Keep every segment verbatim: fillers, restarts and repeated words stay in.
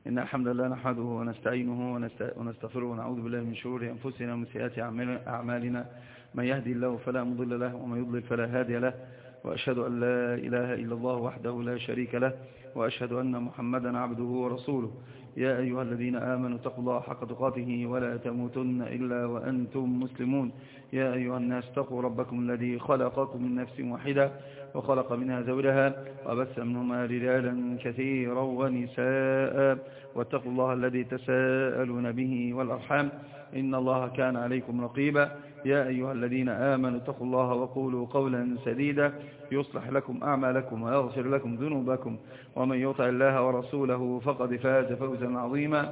إن الحمد لله نحمده ونستعينه ونستغفره ونعوذ بالله من شرور أنفسنا ومن سيئات أعمالنا. من يهدي الله فلا مضل له ومن يضلل فلا هادي له، وأشهد أن لا إله إلا الله وحده لا شريك له، وأشهد أن محمدا عبده ورسوله. يا أيها الذين آمنوا اتقوا الله حق تقاته ولا تموتن إلا وأنتم مسلمون. يا أيها الناس اتقوا ربكم الذي خلقكم من نفس واحدة وخلق منها زوجها وبث منهما رجالا كثيرا ونساء، واتقوا الله الذي تساءلون به والأرحام إن الله كان عليكم رقيبا. يا أيها الذين آمنوا اتقوا الله وقولوا قولا سديدا يصلح لكم أعمالكم ويغفر لكم ذنوبكم، ومن يطع الله ورسوله فقد فاز فوزا عظيما.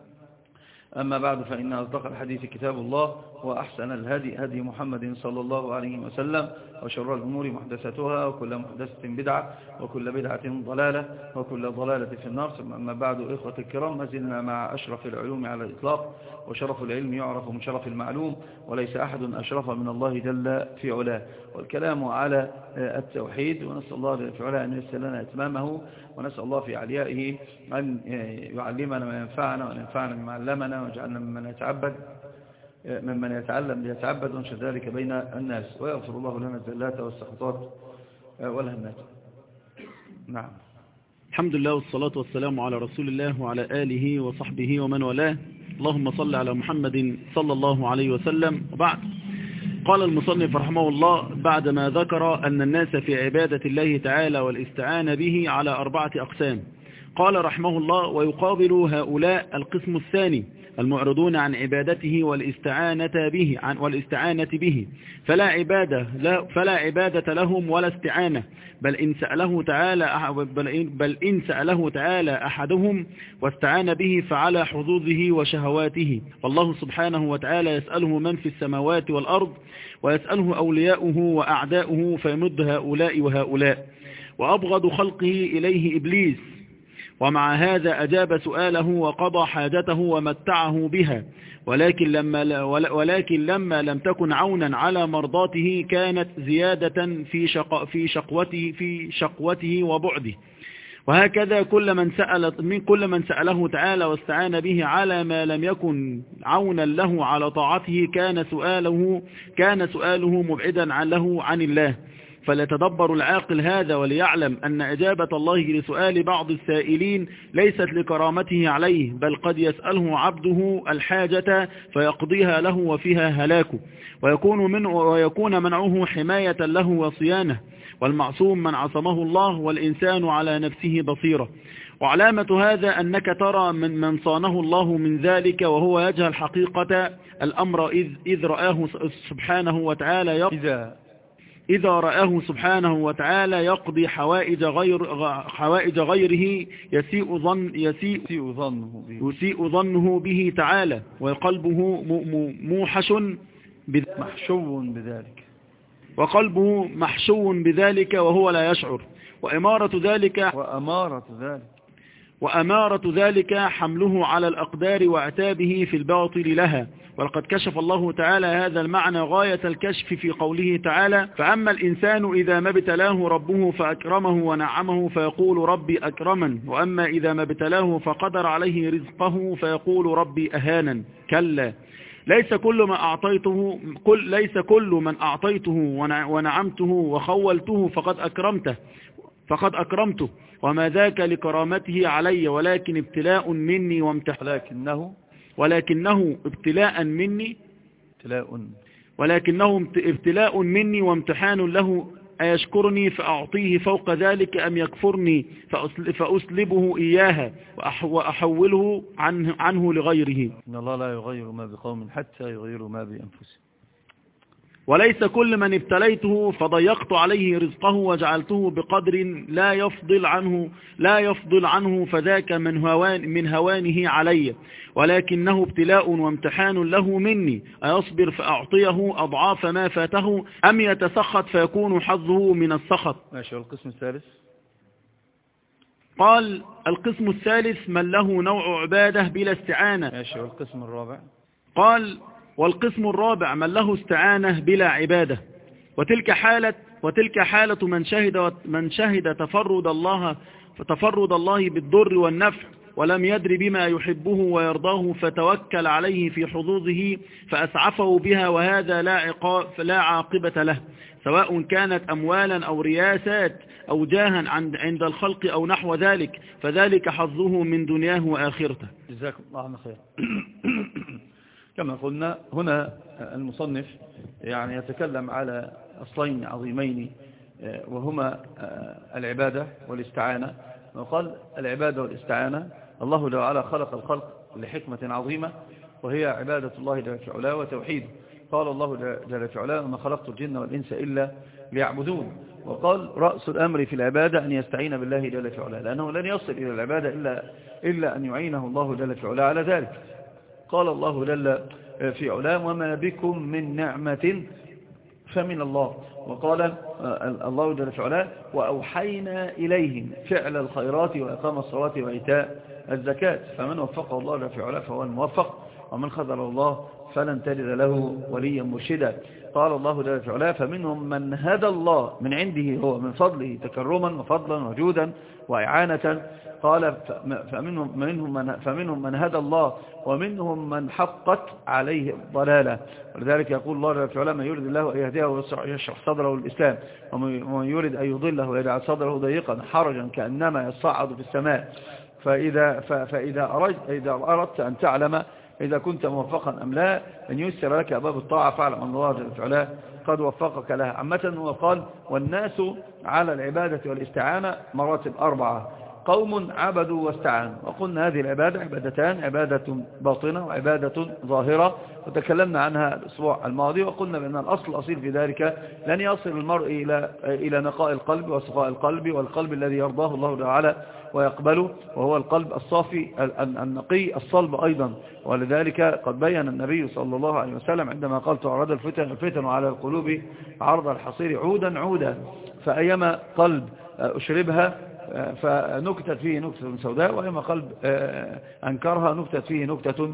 أما بعد، فإن أصدق الحديث كتاب الله، وأحسن الهدي هدي محمد صلى الله عليه وسلم، وشر الأمور محدثاتها، وكل محدثة بدعة، وكل بدعة ضلالة، وكل ضلالة في النار. ثم أما بعد، إخوة الكرام، ما زلنا مع أشرف العلوم على الإطلاق، وشرف العلم يعرف من شرف المعلوم، وليس أحد أشرف من الله جل في علاه، والكلام على التوحيد. ونسأل الله في علاه أن ييسر لنا إتمامه، ونسأل الله في عليائه أن يعلمنا ما ينفعنا وأن ينفعنا بما علمنا، ويجعلنا ممن يتعبد ممن يتعلم ليتعبد، وانشر ذلك بين الناس، ويغفر الله لنا الزلات والسقطات والهمات. نعم. الحمد لله والصلاة والسلام على رسول الله وعلى آله وصحبه ومن والاه. اللهم صل على محمد صلى الله عليه وسلم. وبعد، قال المصنف رحمه الله بعدما ذكر أن الناس في عبادة الله تعالى والاستعانة به على أربعة أقسام، قال رحمه الله: ويقابل هؤلاء القسم الثاني المعرضون عن عبادته والاستعانة به عن والاستعانة به فلا عبادة لا فلا عبادة لهم ولا استعانة، بل إن سأله تعالى بل إن, بل إن سأله تعالى أحدهم واستعان به فعلى حظوظه وشهواته، والله سبحانه وتعالى يسأله من في السماوات والأرض، ويسأله أولياؤه وأعداؤه فيمد هؤلاء وهؤلاء، وأبغض خلقه إليه إبليس، ومع هذا أجاب سؤاله وقضى حاجته ومتعه بها، ولكن لما, ولكن لما لم تكن عونا على مرضاته كانت زيادة في, شق في, شقوته, في شقوته وبعده. وهكذا كل من سأل من كل من سأله تعالى واستعان به على ما لم يكن عونا له على طاعته كان سؤاله كان سؤاله مبعدا عن له عن الله. فليتدبر العاقل هذا وليعلم أن إجابة الله لسؤال بعض السائلين ليست لكرامته عليه، بل قد يسأله عبده الحاجة فيقضيها له وفيها هلاكه، ويكون, من ويكون منعه حماية له وصيانة، والمعصوم من عصمه الله، والإنسان على نفسه بصيرة. وعلامة هذا أنك ترى من, من صانه الله من ذلك وهو يجهل حقيقة الأمر إذ, إذ رآه سبحانه وتعالى يقضي إذا رآه سبحانه وتعالى يقضي حوائج غير حوائج غيره يسيء ظن يسيء ظنه به, يسيء ظنه به تعالى، وقلبه موحش محشو بذلك وقلبه محشو بذلك وهو لا يشعر. وأمارة ذلك وأمارة ذلك وأمارة ذلك حمله على الأقدار وعتابه في الباطل لها. ولقد كشف الله تعالى هذا المعنى غاية الكشف في قوله تعالى: فأما الإنسان إذا ما ابتلاه ربه فأكرمه ونعمه فيقول ربي أكرمن، وأما إذا ما ابتلاه فقدر عليه رزقه فيقول ربي أهانن. كلا، ليس كل ما أعطيته كل ليس كل من أعطيته ونعمته وخولته فقد أكرمته فقد أكرمته وما ذاك لكرامته علي، ولكن ابتلاء مني وامتحان ولكنه ولكنه ابتلاء مني ابتلاء ولكنه ابتلاء مني وامتحان له، أيشكرني فأعطيه فوق ذلك أم يكفرني فأسلبه إياها وأحوله عنه, عنه لغيره. إن الله لا يغير ما بقوم حتى يغيروا ما بأنفسهم. وليس كل من ابتليته فضيقت عليه رزقه وجعلته بقدر لا يفضل عنه لا يفضل عنه فذاك من هوان من هوانه علي، ولكنه ابتلاء وامتحان له مني، أيصبر فأعطيه أضعاف ما فاته أم يتسخط فيكون حظه من السخط. ماشي. والقسم الثالث قال: القسم الثالث من له نوع عبادة بلا استعانة. ماشي. والقسم الرابع قال: والقسم الرابع من له استعانة بلا عبادة، وتلك حالة وتلك حالة من شهد من شهد تفرد الله فتفرد الله بالضر والنفع ولم يدر بما يحبه ويرضاه فتوكل عليه في حظوظه فأسعفه بها، وهذا لا عقاب لا عاقبة له، سواء كانت أموالا أو رياسات أو جاها عند الخلق أو نحو ذلك، فذلك حظه من دنياه وآخرته. جزاكم الله خير. كما قلنا هنا المصنف يعني يتكلم على أصلين عظيمين، وهما العبادة والاستعانة. وقال العبادة والاستعانة، الله جل وعلا خلق الخلق لحكمة عظيمة، وهي عبادة الله جل في علاه وتوحيده. قال الله جل في علاه: وما خلقت الجن والإنس إلا ليعبدون. وقال رأس الأمر في العبادة أن يستعين بالله جل في علاه، لأنه لن يصل إلى العبادة إلا, إلا أن يعينه الله جل في علاه على ذلك. قال الله جل في علاه: وما بكم من نعمة فمن الله. وقال الله جل في علاه: وأوحينا إليهم فعل الخيرات وإقام الصلاة وإيتاء الزكاة. فمن وفقه الله جل في علاه فهو الموفق، ومن خذل الله فلن تجد له وليا مرشدا. قال الله جل في علاه: فمنهم من هدى الله من عنده هو من فضله تكرما وفضلا وجودا وإعانة. قال: فمنهم من, فمنهم من هدى الله ومنهم من حقت عليه الضلالة. ولذلك يقول الله جل في علاه: من يريد الله أن يهديه ويشرح صدره للإسلام، ومن يريد أن يضله ويجعل صدره ضيقا حرجا كأنما يصعد في السماء. فإذا, فإذا أردت, إذا أردت أن تعلم إذا كنت موفقا أم لا، أن يسر لك أبواب الطاعة، فاعلم أن الله جل في علاه قد وفقك لها. عامة هو قال: والناس على العبادة والاستعانة مراتب أربعة: قوم عبدوا واستعانوا. وقلنا هذه العبادة عبادتان: عبادة باطنة وعبادة ظاهرة، وتكلمنا عنها الأسبوع الماضي، وقلنا بأن الأصل الأصيل في ذلك لن يصل المرء إلى إلى نقاء القلب وصفاء القلب، والقلب الذي يرضاه الله تعالى ويقبله، وهو القلب الصافي النقي الصلب أيضا. ولذلك قد بين النبي صلى الله عليه وسلم عندما قال: تعرض الفتن الفتن على القلوب عرض الحصير عودا عودا، فأيما قلب أشربها فنكتت فيه نكتة سوداء، وأيما قلب أنكرها نكتت فيه نكتة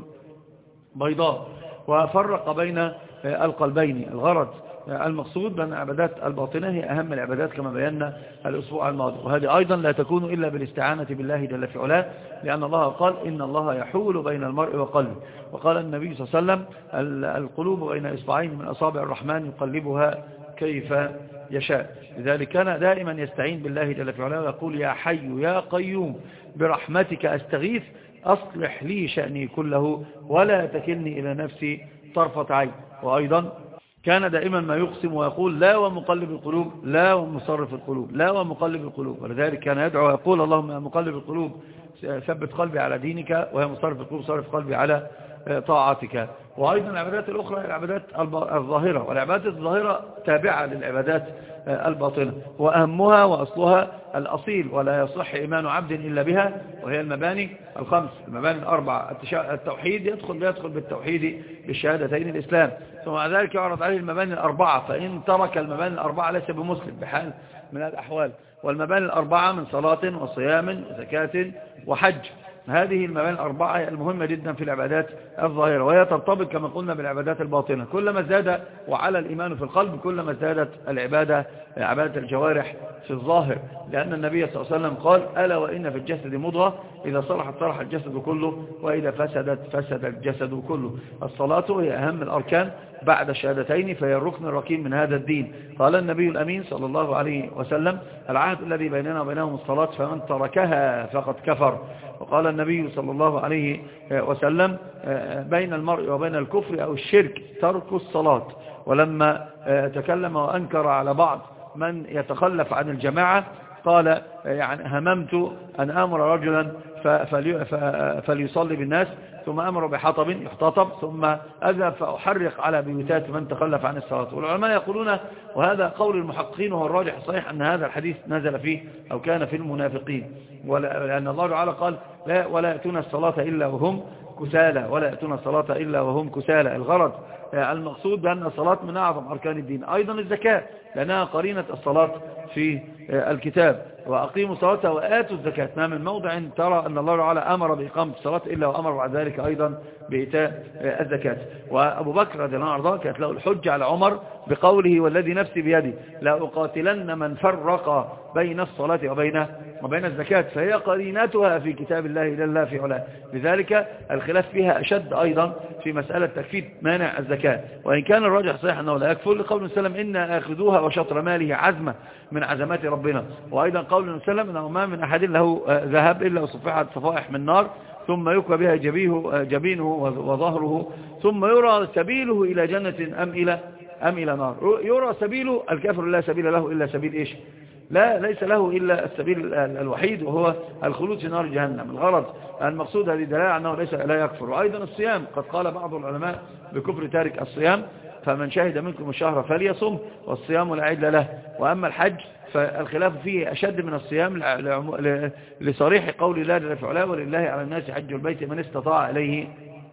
بيضاء. وفرق بين القلبين. الغرض المقصود بأن العبادات الباطنة هي أهم العبادات كما بينا الأسبوع الماضي، وهذه أيضا لا تكون إلا بالاستعانة بالله جل في علاه، لأن الله قال: إن الله يحول بين المرء وقلبه. وقال النبي صلى الله عليه وسلم: القلوب بين إصبعين من أصابع الرحمن يقلبها كيف يشاء. لذلك كان دائما يستعين بالله جل في علاه ويقول: يا حي يا قيوم برحمتك أستغيث أصلح لي شأني كله ولا تكلني إلى نفسي طرفة عين. وأيضا كان دائما ما يقسم ويقول: لا ومقلب القلوب لا ومصرف القلوب لا ومقلب القلوب. ولذلك كان يدعو ويقول: اللهم يا مقلب القلوب ثبت قلبي على دينك، ويا مصرف القلوب صرف قلبي على طاعتك. وأيضا العبادات الأخرى العبادات الظاهرة، والعبادات الظاهرة تابعة للعبادات الباطنة، وأهمها وأصلها الأصيل ولا يصح إيمان عبد إلا بها، وهي المباني الخمس، المباني الأربعة. التوحيد يدخل يدخل بالتوحيد بالشهادتين الإسلام، ثم ذلك يعرض عليه المباني الأربعة، فإن ترك المباني الأربعة ليس بمسلم بحال من الأحوال. والمباني الأربعة من صلاة وصيام وزكاة وحج. هذه المباني الأربعة المهمة جدا في العبادات الظاهرة، وهي ترتبط كما قلنا بالعبادات الباطنة. كلما زاد وعلى الإيمان في القلب كلما زادت العبادة عبادة الجوارح في الظاهر، لأن النبي صلى الله عليه وسلم قال: ألا وإن في الجسد مضغة إذا صلحت صلح الجسد كله وإذا فسدت فسد الجسد كله. الصلاة هي أهم الأركان بعد الشهادتين، فهي الركن الركين من هذا الدين. قال النبي الأمين صلى الله عليه وسلم: العهد الذي بيننا وبينهم الصلاة فمن تركها فقد كفر. وقال النبي صلى الله عليه وسلم: بين المرء وبين الكفر أو الشرك ترك الصلاة. ولما تكلم وأنكر على بعض من يتخلف عن الجماعة قال: يعني هممت أن أمر رجلا فليصلي بالناس، ثم أمر بحطب يحتطب، ثم أذهب فأحرق على بيوتات من تخلف عن الصلاة. والعلماء يقولون، وهذا قول المحققين وهو الراجح الصحيح، أن هذا الحديث نزل فيه أو كان في المنافقين، لأن الله تعالى قال: لا ولا يأتون الصلاة إلا وهم كسالى ولا يأتون الصلاة إلا وهم كسالى. الغرض المقصود بأن الصلاة من أعظم أركان الدين. أيضا الزكاة لأنها قرينة الصلاة في الكتاب. وأقيموا الصلاة وآتوا الزكاة. ما من موضع ترى أن الله تعالى أمر بإقامة الصلاة إلا وأمر بعد ذلك أيضا بإيتاء الزكاة. وأبو بكر رضي الله عنه كانت له الحجة على عمر بقوله والذي نفسي بيدي لا أقاتلن من فرق بين الصلاة وبين وبين الزكاة، فهي قرينتها في كتاب الله إلى الله في علاه. لذلك الخلاف فيها أشد أيضا في مسألة تكفير مانع الزكاة، وإن كان الراجح صحيح أنه لا يكفر لقول وسلم إن آخذوها وشطر ماله عزمة من عزمات ربنا، وأيضا قول وسلم أنه ما من أحد له ذهب إلا وصفحت صفائح من نار ثم يكوى بها جبيه جبينه وظهره ثم يرى سبيله إلى جنة أم إلى أم إلى نار. يرى سبيله، الكافر لا سبيل له إلا سبيل إيش؟ لا ليس له إلا السبيل الوحيد وهو الخلود في نار جهنم. الغرض المقصود هذه دلالة أنه ليس لا يكفر. وأيضا الصيام، قد قال بعض العلماء بكفر تارك الصيام، فمن شهد منكم الشهر فليصم والصيام لا عدل له. وأما الحج فالخلاف فيه أشد من الصيام لصريح قول الله جل في علاه ولله على الناس حج البيت من استطاع إليه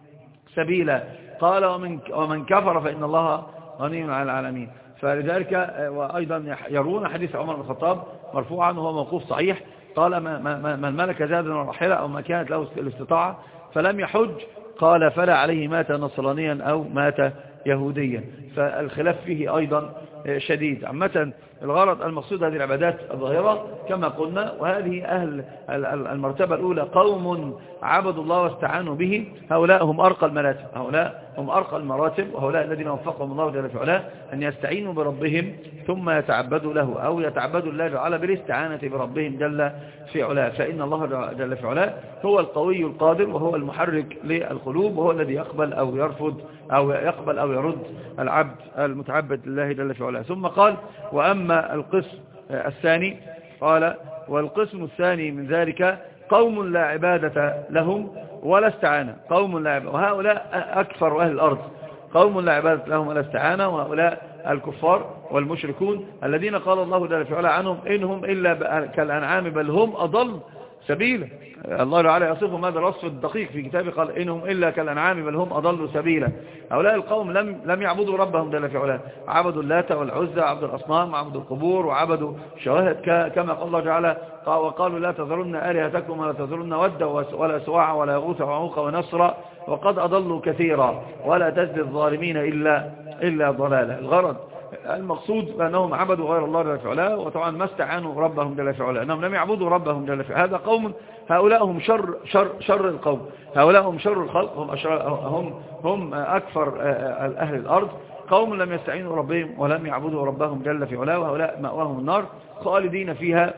سبيلا. قال ومن, ومن كفر فإن الله غني عن العالمين. فلذلك وأيضا يرون حديث عمر بن الخطاب مرفوعا وهو موقوف صحيح، قال من ملك زادا وراحلة أو ما كانت له الاستطاعة فلم يحج قال فلا عليه مات نصرانيا أو مات يهوديا. فالخلاف فيه أيضا شديد. عامة الغرض المقصود هذه العبادات الظاهرة كما قلنا، وهذه أهل المرتبة الأولى قوم عبدوا الله واستعانوا به، هؤلاء هم أرقى المراتب، هؤلاء هم أرقى المراتب، وهؤلاء الذين وفقهم الله جل في علاه أن يستعينوا بربهم ثم يتعبدوا له، أو يتعبدوا الله تعالى بالاستعانة بربهم جل في علاه. فإن الله جل في علاه هو القوي القادر وهو المحرك للقلوب، وهو الذي يقبل أو يرفض أو يقبل أو يرد العبد المتعبد لله جل في علاه. ثم قال وأما القسم الثاني، قال والقسم الثاني من ذلك قوم لا عبادة لهم ولا استعانة، قوم لا عبادة، وهؤلاء أكثر أهل الأرض، قوم لا عبادة لهم ولا استعانة، وهؤلاء الكفار والمشركون الذين قال الله جل في علاه عنهم إنهم إلا كالأنعام بل هم أضل سبيلا. الله تعالى يصفهم هذا الوصف الدقيق في كتابه، قال إنهم إلا كالأنعام بل هم أضلوا سبيلا. هؤلاء القوم لم لم يعبدوا ربهم جل في علاه، عبدوا اللات والعزى، عبدوا الأصنام، عبدوا القبور، وعبدوا شواهد كما قال الله تعالى وقالوا لا تذرن آلهتكم ولا تذرن ودا ولا سواع ولا يغوث ويعوق ونصر وقد أضلوا كثيرا ولا تزد الظالمين إلا إلا ضلالا. الغرض المقصود بأنهم عبدوا غير الله جل في علاه، وطبعا ما استعانوا ربهم جل في علاه، أنهم لم يعبدوا ربهم جل في علاه. هذا قوم هؤلاء هم شر شر شر القوم، هؤلاء هم شر الخلق، هم هم هم أكثر أهل الأرض، قوم لم يستعينوا ربهم ولم يعبدوا ربهم جل في علاه، وهؤلاء مأواهم النار خالدين فيها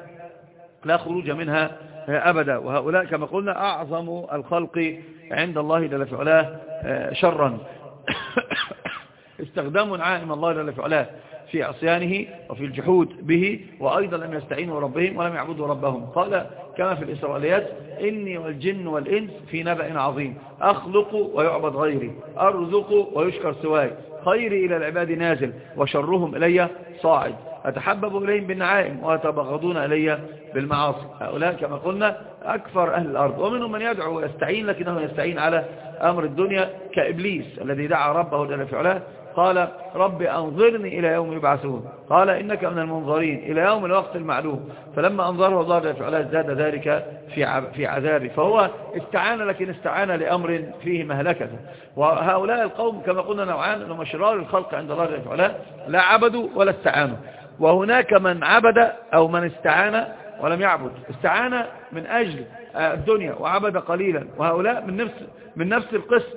لا خروج منها أبدا. وهؤلاء كما قلنا أعظم الخلق عند الله جل في علاه شرا استخدموا نعائم الله جل في علاه في عصيانه وفي الجحود به، وأيضا لم يستعينوا ربهم ولم يعبدوا ربهم. قال كما في الإسرائيليات إني والجن والإنس في نبأ عظيم، أخلق ويعبد غيري، أرزق ويشكر سواي، خيري إلى العباد نازل وشرهم إلي صاعد، أتحبب إليهم بالنعائم ويتبغضون إلي بالمعاصي. هؤلاء كما قلنا أكثر أهل الأرض، ومنهم من يدعو ويستعين لكنه يستعين على أمر الدنيا كإبليس الذي دعا ربه جل في علاه قال رب أنظرني إلى يوم يبعثون، قال إنك من المنظرين إلى يوم الوقت المعلوم، فلما أنظره الله جل في علاه زاد ذلك في عذابه. فهو استعان لكن استعان لأمر فيه مهلكة. وهؤلاء القوم كما قلنا نوعان، أنهم شرار الخلق عند الله جل في علاه، لا عبدوا ولا استعانوا. وهناك من عبد أو من استعان ولم يعبد، استعان من أجل الدنيا وعبد قليلا، وهؤلاء من نفس من نفس القسم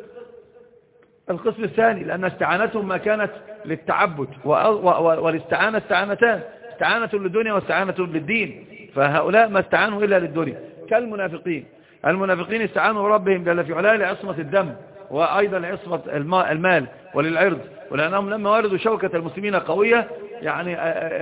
القسم الثاني، لأن استعانتهم ما كانت للتعبد، والاستعانة استعانتان، استعانة للدنيا واستعانة للدين، فهؤلاء ما استعانوا إلا للدنيا كالمنافقين. المنافقين استعانوا ربهم جل في علاه لعصمة الدم، وأيضا لعصمة المال وللعرض، ولأنهم لما وردوا شوكة المسلمين قوية يعني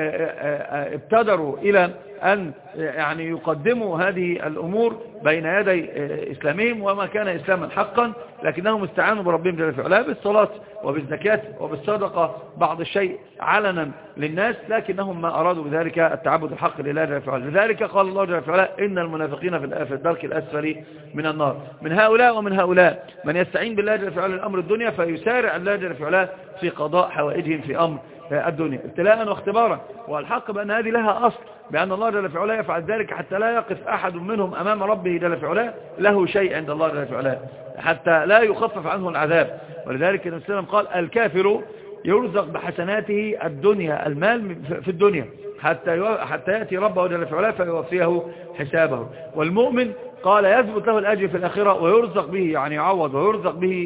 ابتدروا إلى أن يعني يقدموا هذه الأمور بين يدي إسلامهم وما كان إسلاما حقا، لكنهم استعانوا بربهم جل في علاه بالصلاة وبالزكاة وبالصدقة بعض الشيء علنا للناس، لكنهم ما أرادوا بذلك التعبد الحق لله جل في علاه. لذلك قال الله جل في علاه إن المنافقين في الدرك الأسفل من النار. من هؤلاء ومن هؤلاء من يستعين بالله جل في علاه الأمر الدنيا فيسارع الله جل في علاه في قضاء حوائجهم في أمر الدنيا ابتلاء واختبارا. والحق بأن هذه لها أصل، بأن الله جل في علاه يفعل ذلك حتى لا يقف أحد منهم أمام ربه جل في علاه له شيء عند الله جل في علاه، حتى لا يخفف عنه العذاب. ولذلك النبي صلى الله عليه وسلم قال الكافر يرزق بحسناته الدنيا المال في الدنيا حتى حتى يأتي ربه جل في علاه فيوفيه حسابه. والمؤمن قال يثبت له الأجر في الآخرة ويرزق به، يعني يعوض ويرزق به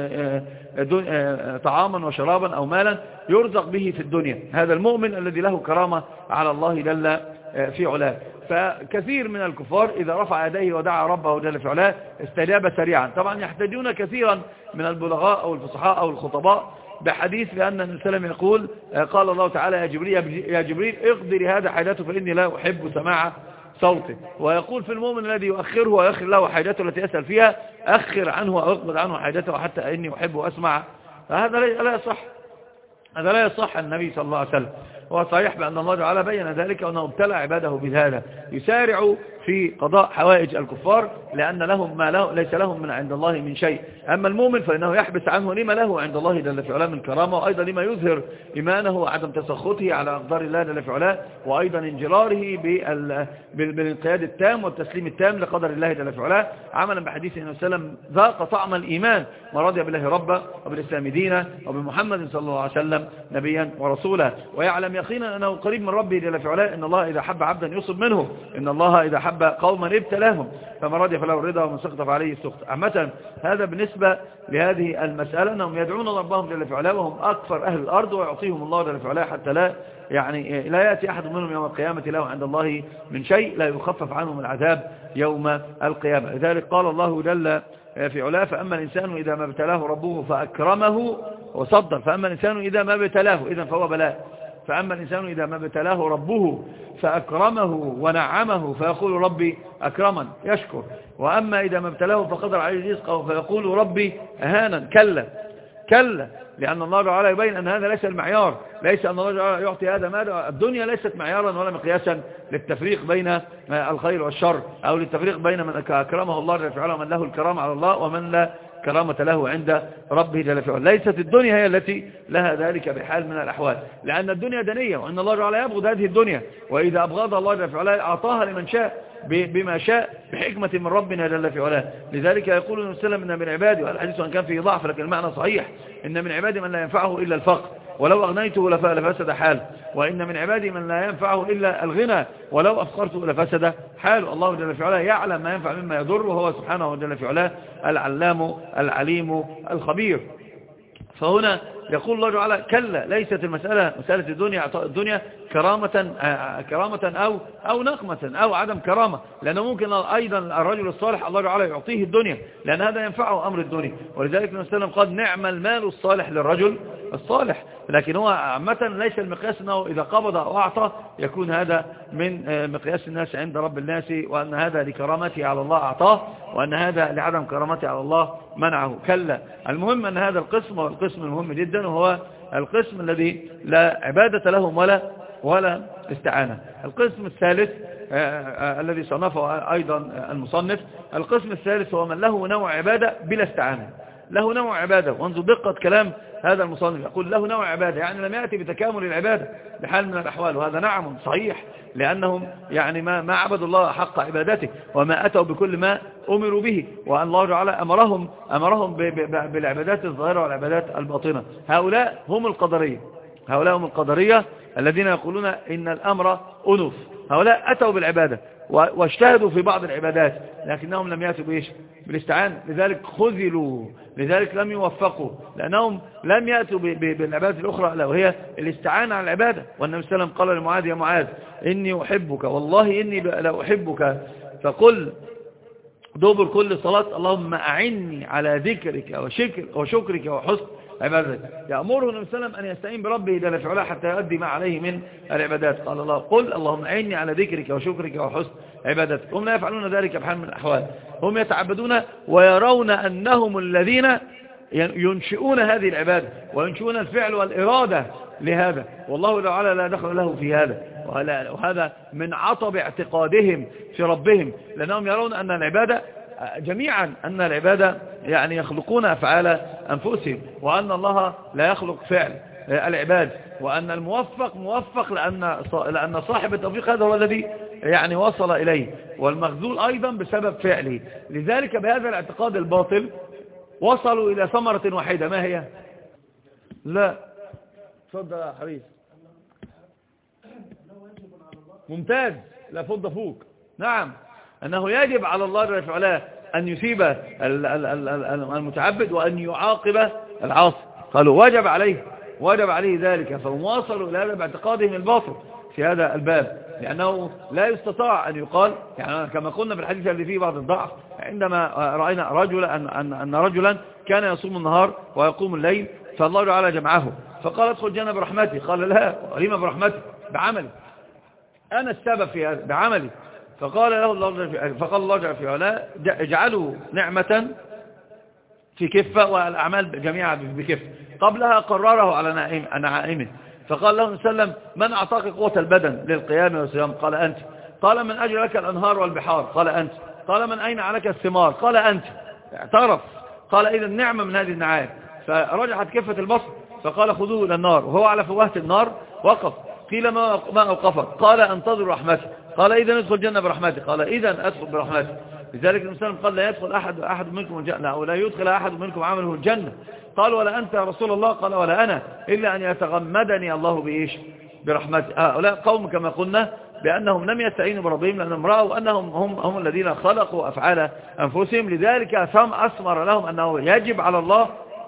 طعاما وشرابا أو مالا يرزق به في الدنيا. هذا المؤمن الذي له كرامة على الله جل في علاه. فكثير من الكفار إذا رفع يديه ودعا ربه جل في علاه استجاب سريعا. طبعا يحتاجون كثيرا من البلغاء أو الفصحاء أو الخطباء بحديث بأن النبي صلى الله عليه وسلم يقول قال الله تعالى يا جبريل يا جبريل اقضي هذا حاجته فإني لا أحب سماع صوته. ويقول في المؤمن الذي يؤخره ويؤخر له حاجته التي يسأل فيها أخر عنه وأقبض عنه حاجته حتى إني أحب أسمع. فهذا لا يصح، هذا لا يصح. النبي صلى الله عليه وسلم هو صحيح بأن الله تعالى بين ذلك وأنه ابتلى عباده بهذا، يسارع في قضاء حوائج الكفار لأن لهم ما له ليس لهم من عند الله من شيء. أما المؤمن فإنه يحبس عنه لما له عند الله جل في علاه من كرامة، وأيضا لما يظهر إيمانه وعدم تسخطه على أقدار الله جل في علاه، وأيضا انجراره بالانقياد التام والتسليم التام لقدر الله جل في علاه، عملا بحديث النبي صلى الله عليه وسلم ذاق طعم الإيمان ما رضي بالله ربا وبالإسلام دينا وبمحمد صلى الله عليه وسلم نبيا ورسولا، ويعلم يقينا أنه قريب من ربه جل في علاه. إن الله إذا حب عبدا يصب منه، إن الله إذا حب قوما ابتلاهم فما رضي فله الرضا ومن سقط فعليه السخط. عامة هذا بالنسبة لهذه المسألة، أنهم يدعون ربهم جل في علاه وهم أكثر أهل الأرض، ويعطيهم الله جل في علاه حتى لا يعني لا يأتي أحد منهم يوم القيامة له عند الله من شيء، لا يخفف عنهم العذاب يوم القيامة. لذلك قال الله جل في علاه فأما الإنسان إذا ما ابتلاه ربه فأكرمه وصدر. فأما الإنسان إذا ما ابتلاه إذن فهو بلاء. فأما الإنسان إذا ما ابتلاه ربه فأكرمه ونعمه فيقول ربي أكرمن يشكر. وأما إذا ما ابتلاه فقدر عليه رزقه فيقول ربي أهانا. كلا كلا، لأن الله تعالى يبين أن هذا ليس المعيار، ليس أن الله تعالى يعطي هذا ماذا. الدنيا ليست معيارا ولا مقياسا للتفريق بين الخير والشر، أو للتفريق بين من أكرمه الله جل وعلا ومن له الكرامة على الله ومن لا كرامة له عند ربه جل وعلا. ليست الدنيا هي التي لها ذلك بحال من الأحوال، لأن الدنيا دنية، وأن الله تعالى يبغض هذه الدنيا، وإذا أبغضها الله جل وعلا أعطاها لمن شاء بما شاء بحكمة من ربنا جل في علاه. لذلك يقول النبي صلى الله عليه وسلم إن من عبادي، والحديث وإن كان فيه ضعف لكن المعنى صحيح، إن من عبادي من لا ينفعه إلا الفقر ولو أغنيته لفسد حاله، وإن من عبادي من لا ينفعه إلا الغنى ولو أفقرته لفسد حاله. الله جل في علاه يعلم ما ينفع مما يضر، وهو سبحانه جل في علاه العلام العليم الخبير. فهنا يقول الله تعالى كلا، ليست المسألة مسألة الدنيا اعطاء الدنيا كرامة كرامة أو أو نقمة أو عدم كرامة، لأنه ممكن أيضا الرجل الصالح الله تعالى يعطيه الدنيا لأن هذا ينفعه أمر الدنيا. ولذلك النبي صلى الله عليه وسلم قال نعم المال الصالح للرجل الصالح. لكن هو عامة ليس المقياس أنه إذا قبض أو أعطى يكون هذا من مقياس الناس عند رب الناس، وأن هذا لكرامته على الله أعطاه، وأن هذا لعدم كرامته على الله منعه. كلا. المهم أن هذا القسم هو القسم المهم جدا، وهو القسم الذي لا عبادة لهم ولا ولا استعانة. القسم الثالث الذي صنفه أيضا المصنف، القسم الثالث هو من له نوع عبادة بلا استعانة. له نوع عبادة، وانظر دقة كلام هذا المصنف، يقول له نوع عبادة يعني لم يأتي بتكامل العبادة بحال من الأحوال، وهذا نعم صحيح، لأنهم يعني ما ما عبدوا الله حق عبادته وما أتوا بكل ما أمروا به، وأن الله تعالى أمرهم أمرهم بالعبادات الظاهرة والعبادات الباطنة. هؤلاء هم القدرية، هؤلاء هم القدرية الذين يقولون إن الأمر أنف. هؤلاء أتوا بالعبادة واجتهدوا في بعض العبادات لكنهم لم يأتوا بإيش؟ بالاستعانة. لذلك خذلوا، لذلك لم يوفقوا، لأنهم لم يأتوا بالعبادات الأخرى لا وهي الاستعانة على العبادة. والنبي صلى الله عليه وسلم قال لمعاذ يا معاذ إني أحبك والله إني لا أحبك فقل دبر كل صلاة اللهم أعني على ذكرك وشكرك وحسن عبادتك. يأمره النبي صلى الله عليه وسلم أن يستعين بربه جل في علاه حتى يؤدي ما عليه من العبادات. قال الله قل اللهم أعني على ذكرك وشكرك وحسن عبادتك. هم لا يفعلون ذلك بحال من الأحوال، هم يتعبدون ويرون أنهم الذين ينشئون هذه العبادة وينشئون الفعل والإرادة لهذا، والله تعالى لا دخل له في هذا. وهذا من عطب اعتقادهم في ربهم، لأنهم يرون أن العبادة جميعا أن العبادة يعني يخلقون أفعال أنفسهم، وأن الله لا يخلق فعل العباد. وأن الموفق موفق لأن لأن صاحب التوفيق هذا هو الذي يعني وصل إليه، والمخذول أيضا بسبب فعله. لذلك بهذا الاعتقاد الباطل وصلوا إلى ثمرة واحدة، ما هي؟ لا تفضل يا حبيبي. ممتاز، لا فض فوق. نعم، أنه يجب على الله جل وعلا أن يثيب المتعبد وأن يعاقب العاصي. قالوا وجب عليه وجب عليه ذلك، فهم واصلوا إلى هذا باعتقادهم الباطل في هذا الباب، لأنه لا يستطاع أن يقال يعني كما قلنا في الحديث الذي فيه بعض الضعف، عندما رأينا رجلا أن, أن, أن رجلا كان يصوم النهار ويقوم الليل، فالله تعالى جمعه فقال ادخل الجنة برحمتي. قال لا، لما برحمتي؟ بعملي، أنا السبب في هذا بعملي. فقال له الله فقال الله جل وعلا اجعلوا نعمة في كفة والأعمال جميعا بكفة. قبلها قرره على نعائمه، فقال له وسلم من أعطاك قوة البدن للقيام والصيام؟ قال أنت. قال من أجل لك الأنهار والبحار؟ قال أنت. قال من أين عليك الثمار؟ قال أنت. اعترف. قال إذا النعمة من هذه النعائم. فرجحت كفة البصر فقال خذوه إلى النار، وهو على فوهة النار وقف. قيل ما ما أوقفك؟ قال أنتظر رحمتي. قال إذا ادخل الجنة برحمتي. قال إذا أدخل برحمتي. لذلك الإنسان قال لا يدخل أحد أحد منكم الجنة، ولا يدخل أحد منكم عمله الجنة. قال ولا أنت يا رسول الله؟ قال ولا أنا، إلا أن يتغمدني الله بإيش؟ برحمته. هؤلاء قوم كما قلنا بأنهم لم يستعينوا بربهم، لأنهم رأوا أنهم هم, هم الذين خلقوا أفعال أنفسهم. لذلك ثم أثمر لهم أنه يجب على الله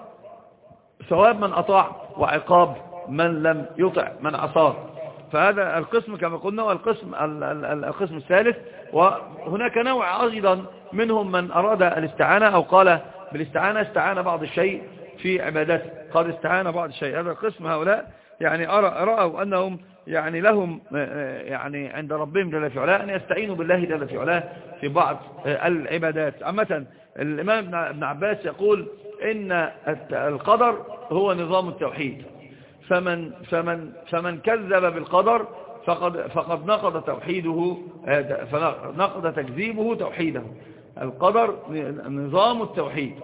ثواب من أطاع وعقاب من لم يطع من عصاه. فهذا القسم كما قلنا. والقسم القسم الثالث، وهناك نوع أيضا منهم من أراد الاستعانة أو قال بالاستعانة استعان بعض الشيء في عبادته، قال استعان بعض الشيء. هذا القسم هؤلاء يعني رأوا أنهم يعني لهم يعني عند ربهم جل في علاه أن يستعينوا بالله جل في علاه في بعض العبادات. عامة الإمام ابن عباس يقول إن القدر هو نظام التوحيد، فمن فمن فمن كذب بالقدر فقد فقد نقض توحيده، فنقض تكذيبه توحيده. القدر نظام التوحيد،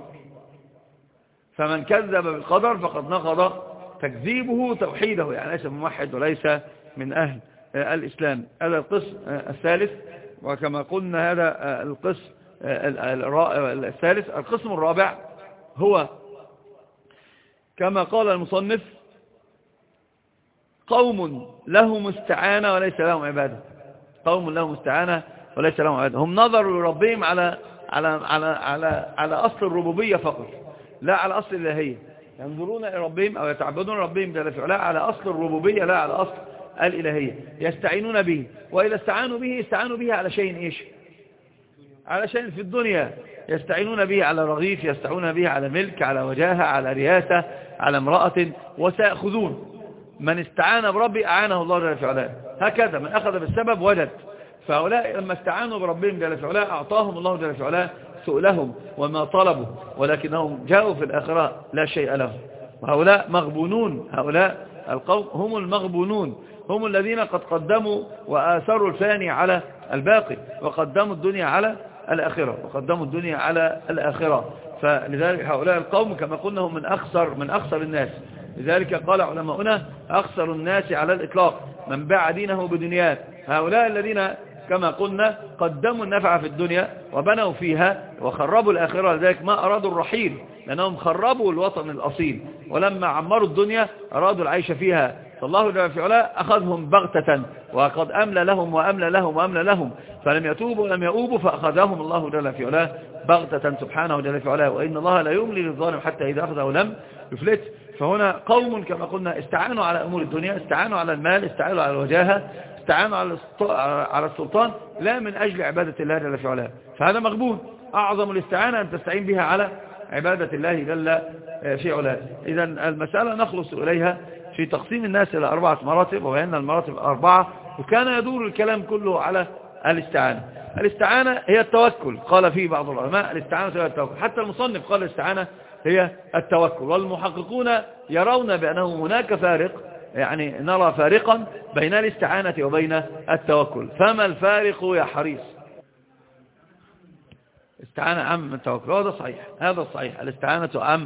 فمن كذب بالقدر فقد نقض تكذيبه توحيده، يعني ليس موحد وليس من أهل الإسلام. هذا القسم الثالث. وكما قلنا هذا القسم الثالث. القسم الرابع هو كما قال المصنف قوم لهم استعانة وليس لهم عبادة. قوم لهم استعانة وليس لهم عبادة. هم نظروا لربهم على على على على على أصل الربوبية فقط، لا على أصل الإلهية. ينظرون إلى ربهم أو يتعبدون ربهم جل في علاه على أصل الربوبية لا على أصل الإلهية. يستعينون به، وإذا استعانوا به استعانوا به على شيء إيش؟ على شيء في الدنيا. يستعينون به على رغيف، يستعينون به على ملك، على وجاهة، على رياسة، على امرأة، وسيأخذون. من استعان بربي أعانه الله جل في علاه. هكذا من أخذ بالسبب وجد. فهؤلاء لما استعانوا بربهم جل في علاه أعطاهم الله جل في علاه سؤلهم وما طلبوا، ولكنهم جاءوا في الآخرة لا شيء لهم. وهؤلاء مغبونون. هؤلاء القوم هم المغبونون، هم الذين قد قدموا وآثروا الفاني على الباقي، وقدموا الدنيا على الآخرة وقدموا الدنيا على الآخرة. فلذلك هؤلاء القوم كما قلنا هم من أخسر من أخسر الناس. لذلك قال علماؤنا أخسر الناس على الإطلاق من باع دينه بدنياه. هؤلاء الذين كما قلنا قدموا النفع في الدنيا وبنوا فيها وخربوا الآخرة. لذلك ما أرادوا الرحيل، لأنهم خربوا الوطن الأصيل، ولما عمروا الدنيا أرادوا العيش فيها. فالله جل في علاه أخذهم بغتة، وقد أملى لهم وأملى لهم وأملى لهم، فلم يتوبوا ولم يؤوبوا فأخذهم الله جل في علاه بغتة سبحانه جل في علاه. وإن الله لا يملي للظالم حتى إذا أخذه لم يفلت. فهنا قوم كما قلنا استعانوا على أمور الدنيا، استعانوا على المال، استعانوا على الوجاهة، استعانوا على السلطان، لا من أجل عبادة الله جل في علاه. فهذا مغبون. أعظم الاستعانة أن تستعين بها على عبادة الله جل في علاه. إذا المسألة نخلص إليها في تقسيم الناس إلى أربعة مراتب، وبأن المراتب أربعة، وكان يدور الكلام كله على الاستعانة. الاستعانة هي التوكل، قال فيه بعض العلماء الاستعانة هي التوكل، حتى المصنف قال الاستعانة هي التوكل. والمحققون يرون بأنه هناك فارق، يعني نرى فارقا بين الاستعانة وبين التوكل. فما الفارق يا حريص؟ استعانة عام من التوكل. هذا صحيح، هذا صحيح. الاستعانة عام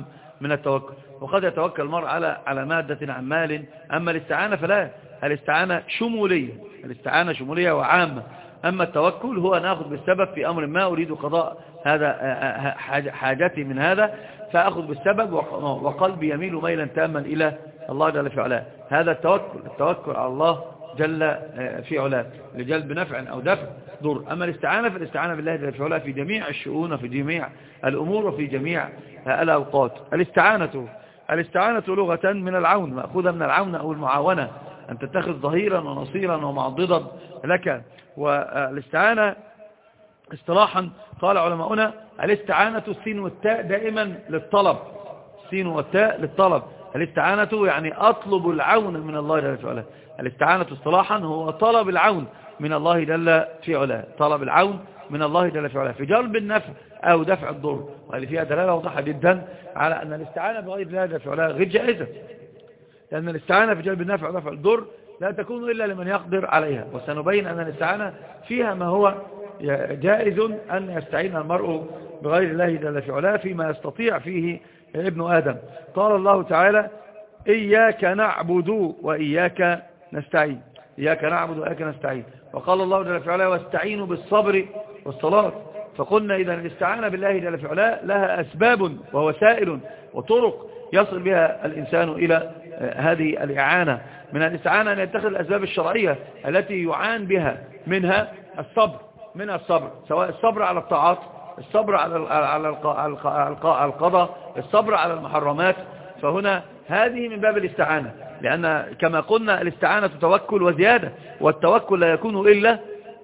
من التوكل. وقد يتوكل المرء على على مادة عن مال، أما الاستعانة فلا، الاستعانة شمولية، الاستعانة شمولية وعامة. أما التوكل هو نأخذ بالسبب في أمر ما أريد قضاء هذا حاجتي من هذا، فأخذ بالسبب وقلبي يميل ميلا تاما إلى الله جل في علاه. هذا التوكل، التوكل على الله جل في علاه لجلب نفع أو دفع ضر. أما الاستعانة فالاستعانة بالله جل في علاه في جميع الشؤون وفي جميع الأمور وفي جميع الأوقات. الاستعانة الاستعانة لغة من العون، مأخوذة من العون أو المعاونة، أن تتخذ ظهيرا ونصيرا ومعضدا لك. والاستعانة اصطلاحا قال علماؤنا الاستعانة السين والتاء دائما للطلب، السين والتاء للطلب. الاستعانة يعني أطلب العون من الله جل في علاه. الاستعانة اصطلاحا هو طلب العون من الله جل في علاه، طلب العون من الله جل في علاه في جلب النفع أو دفع الضر. وهذه فيها دلالة واضحة جدا على أن الاستعانة بغير الله جل في علاه غير جائزة، لأن الاستعانة في جلب النفع ودفع الضر لا تكون إلا لمن يقدر عليها. وسنبين أن الاستعانة فيها ما هو جائز أن يستعين المرء بغير الله جل في علاه فيما يستطيع فيه ابن آدم. قال الله تعالى إياك نعبد وإياك نستعين، إياك نعبد وإياك نستعين. وقال الله جل في علاه واستعينوا بالصبر والصلاة. فقلنا إذا الاستعانة بالله جل في علاه لها أسباب ووسائل وطرق يصل بها الإنسان إلى هذه الإعانة. من الاستعانة أن يتخذ الأسباب الشرعية التي يعان بها، منها الصبر، منها الصبر، سواء الصبر على الطاعات، الصبر على القضاء، الصبر على المحرمات. فهنا هذه من باب الاستعانة، لأن كما قلنا الاستعانة توكل وزيادة، والتوكل لا يكون إلا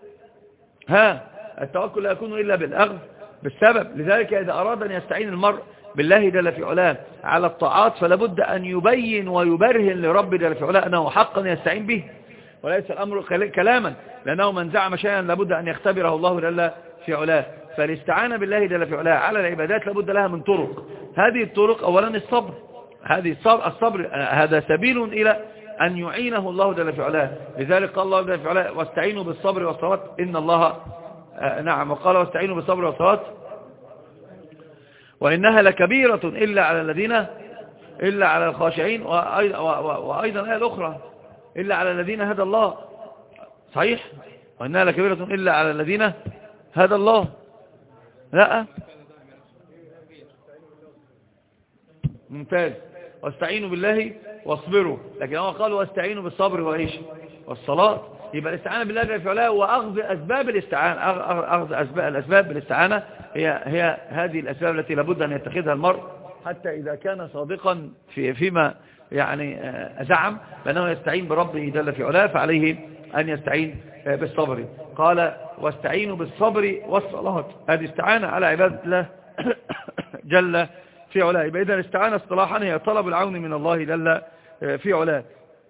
ها التوكل لا يكون إلا بالأخذ بالسبب. لذلك إذا أراد أن يستعين المرء بالله جل في علاه على الطاعات فلا بد أن يبين ويبرهن لرب جل في علاه أنه حقا يستعين به، وليس الأمر كلاما، لأنه من زعم شيئا لابد أن يختبره الله جل في علاه. فالاستعانة بالله جل في علاه على العبادات لابد لها من طرق. هذه الطرق أولا الصبر، هذه الصبر, الصبر هذا سبيل إلى أن يعينه الله جل في علاه. لذلك قال الله جل في علاه واستعينوا بالصبر والصلاة إن الله آه نعم، وقال واستعينوا بالصبر والصلاة وإنها لكبيرة إلا على الذين إلا على الخاشعين. وأيضا, وأيضا الآية الأخرى إلا على الذين هدى الله، صحيح، وإنها لكبيرة إلا على الذين هدى الله. لا ممتاز، واستعينوا بالله واصبروا، لكن هو قال واستعينوا بالصبر وإيش والصلاة. يبقى الاستعانة بالله جل في علاه وأخذ أسباب الاستعانة، أخذ أسباب الأسباب بالاستعانة هي هي هذه الأسباب التي لابد أن يتخذها المرء حتى إذا كان صادقا في فيما يعني زعم بأنه يستعين بربه جل في علاه فعليه أن يستعين بالصبر. قال واستعينوا بالصبر والصلاة، هذه استعانة على عبادة الله جل في علاه. يبقى إذا الاستعانة اصطلاحا هي طلب العون من الله جل في علاه.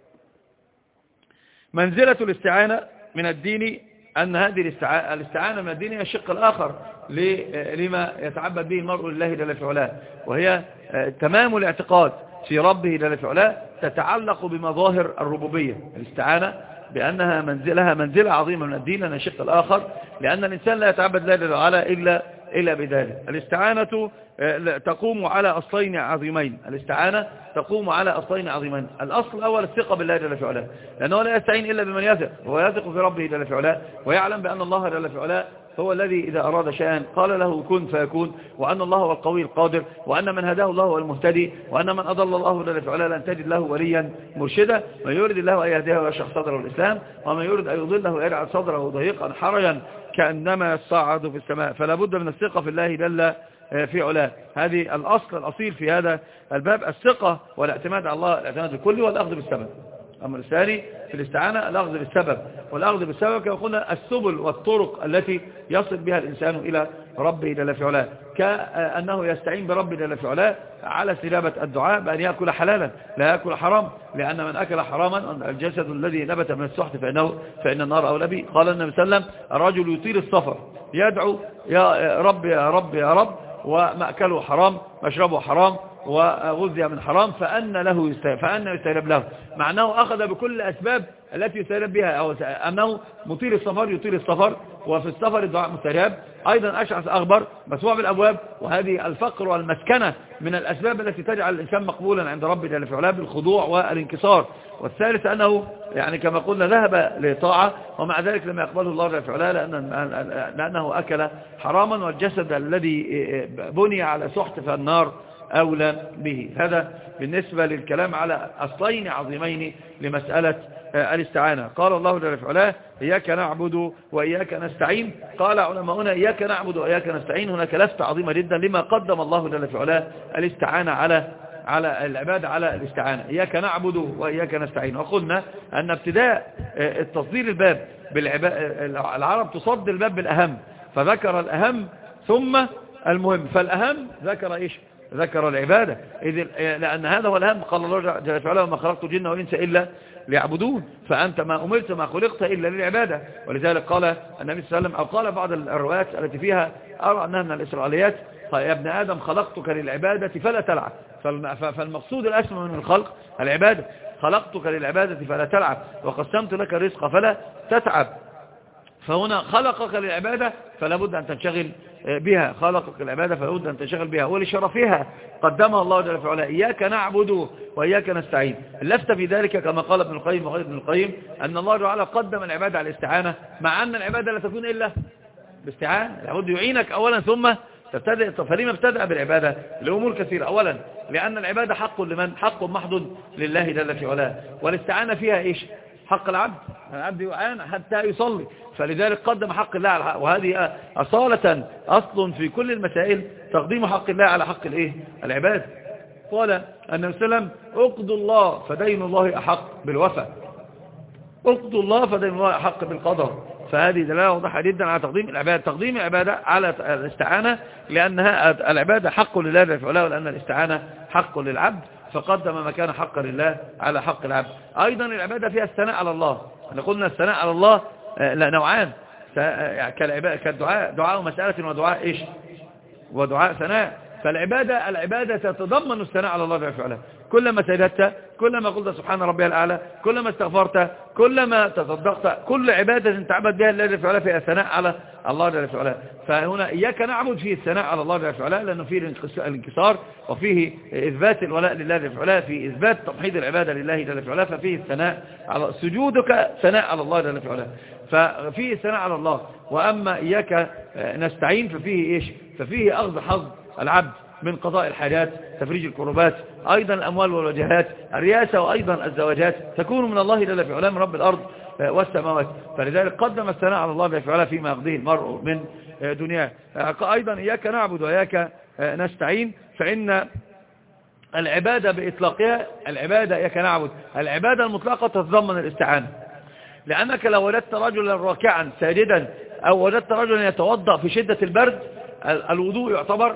منزلة الاستعانة من الدين أن هذه الاستعانة من الدين هي الشق الآخر لما يتعبد به المرء لله جل في علاه، وهي تمام الاعتقاد في ربه جل في علاه تتعلق بمظاهر الربوبية. الاستعانة بأنها منزلها منزلة عظيمة من الدين أن الشق الآخر، لأن الإنسان لا يتعبد الله جل وعلا إلا إلا بذلك. الاستعانة تقوم على أصلين عظيمين، الاستعانة تقوم على أصلين عظيمين. الأصل الأول الثقة بالله جل في علاه، لأنه لا يستعين إلا بمن يثق، هو يثق في ربه جل في علاه ويعلم بأن الله جل في علاه هو الذي إذا أراد شيئا قال له كن فيكون، وأن الله هو القوي القادر، وأن من هداه الله هو المهتدي، وأن من أضل الله جل في علاه لن تجد له وليا مرشدا. من يريد الله أن يهديه ويشرح صدره الإسلام، ومن يريد أن يضله ويجعل صدره ضيقا حرجا كأنما يصعد في السماء. فلا بد من الثقة في الله جل في علاه. هذه الأصل الأصيل في هذا الباب، الثقة والاعتماد على الله، الاعتماد الكلي والأخذ بالسبب. أما الثاني في الاستعانة الأخذ بالسبب، والأخذ بالسبب كما قلنا السبل والطرق التي يصل بها الإنسان إلى ربه جل في علاه، كأنه يستعين بربه جل في علاه على استجابة الدعاء بأن يأكل حلالا لا يأكل حرام، لأن من أكل حراما الجسد الذي نبت من السحت فإنه فإن النار أولى به. قال النبي صلى الله عليه وسلم الرجل يطيل السفر يدعو يا رب يا رب يا رب ومأكله حرام مشربه حرام وغذي من حرام فأن له يستجاب فأن يستجاب له، معناه أخذ بكل الأسباب التي يستجاب بها، أو أنه مطير السفر يطير السفر، وفي السفر الدعاء مستجاب. أيضا أشعث أغبر مسموع بالأبواب، وهذه الفقر والمسكنة من الأسباب التي تجعل الإنسان مقبولا عند ربه جل في علاه بالخضوع والانكسار. والثالث أنه يعني كما قلنا ذهب لطاعة ومع ذلك لم يقبله الله جل في علاه لأن لأنه أكل حراما، والجسد الذي بني على سحت فالنار أولى به. هذا بالنسبة للكلام على أصلين عظيمين لمسألة الاستعانة. قال الله جل في علاه إياك نعبد وإياك نستعين. قال علماؤنا إياك نعبد وإياك نستعين هناك لفتة عظيمة جدا لما قدم الله جل في علاه الاستعانة على على العبادة على الاستعانة. إياك نعبد وإياك نستعين. وقلنا أن ابتداء التصدير الباب العرب تصد الباب بالأهم، فذكر الأهم ثم المهم، فالأهم ذكر إيش؟ ذكر العبادة، إذ لأن هذا هو الأهم. قال الله جل وعلا وما خلقت الجن والإنس إلا ليعبدون، فأنت ما أمرت ما خلقت إلا للعبادة. ولذلك قال النبي صلى الله عليه وسلم، أو قال بعض الروايات التي فيها أرى أنها من الإسرائيليات، يا ابن آدم خلقتك للعبادة فلا تلعب. فالمقصود الأسمى من الخلق العبادة. خلقتك للعبادة فلا تلعب وقسمت لك الرزق فلا تتعب. فهنا خلقك للعبادة فلا بد أن تنشغل بها، خلقك للعبادة فلا بد أن تنشغل بها، ولشرفها قدمها الله جل وعلا إياك نعبد وإياك نستعين. اللفت في ذلك كما قال ابن القيم وغير ابن القيم أن الله جل وعلا قدم العبادة على الاستعانة، مع أن العبادة لا تكون إلا باستعانة، لابد يعينك أولا ثم تبتدئ. فلما ابتدأ بالعبادة لأمور كثيرة. أولا لأن العبادة حق لمن؟ حق محض لله جل في علاه، والاستعانة فيها إيش؟ حق العبد، العبد يعان حتى يصلي، فلذلك قدم حق الله على حق. وهذه أصالة أصل في كل المسائل تقديم حق الله على حق الإيه؟ العباد. قال النبي صلى الله عليه وسلم اقضوا الله فدين الله أحق بالوفاء، اقضوا الله فدين الله أحق بالقضاء. فهذه دلالة واضحة جدا على تقديم العبادة، تقديم العبادة على الاستعانة، لأنها العبادة حق لله جل وعلا، ولأن الاستعانة حق للعبد، فقدم ما كان حقا لله على حق العبد. أيضا العبادة فيها الثناء على الله. احنا قلنا الثناء على الله لا نوعان، كالدعاء، دعاء مسألة ودعاء إيش؟ ودعاء ثناء. فالعبادة العبادة تتضمن الثناء على الله جل وعلا. كلما سجدت، كلما قلت سبحان ربي الأعلى، كلما استغفرت، كلما تصدقت، كل عبادة تعبد بها الله جل وعلا فيها الثناء على الله جل وعلا. فهنا إياك نعبد فيه الثناء على الله جل وعلا، لأنه فيه الانكسار وفيه إثبات الولاء لله جل وعلا، في إثبات توحيد العبادة لله جل وعلا، ففيه الثناء على سجودك ثناء على الله جل وعلا، ففيه الثناء على الله. وأما إياك نستعين ففيه إيش؟ ففيه أخذ حظ العبد من قضاء الحاجات، تفريج الكربات، أيضا الأموال والوجهات، الرياسة، وأيضا الزواجات تكون من الله جل وعلا من رب الأرض والسماوات. فلذلك قدم الثناء على الله جل وعلا فيما يقضيه المرء من دنياه. أيضا إياك نعبد وإياك نستعين، فإن العبادة بإطلاقها، العبادة إياك نعبد، العبادة المطلقة تتضمن الاستعانة، لأنك لو وجدت رجلا راكعا ساجدا أو وجدت رجلا يتوضأ في شدة البرد، الوضوء يعتبر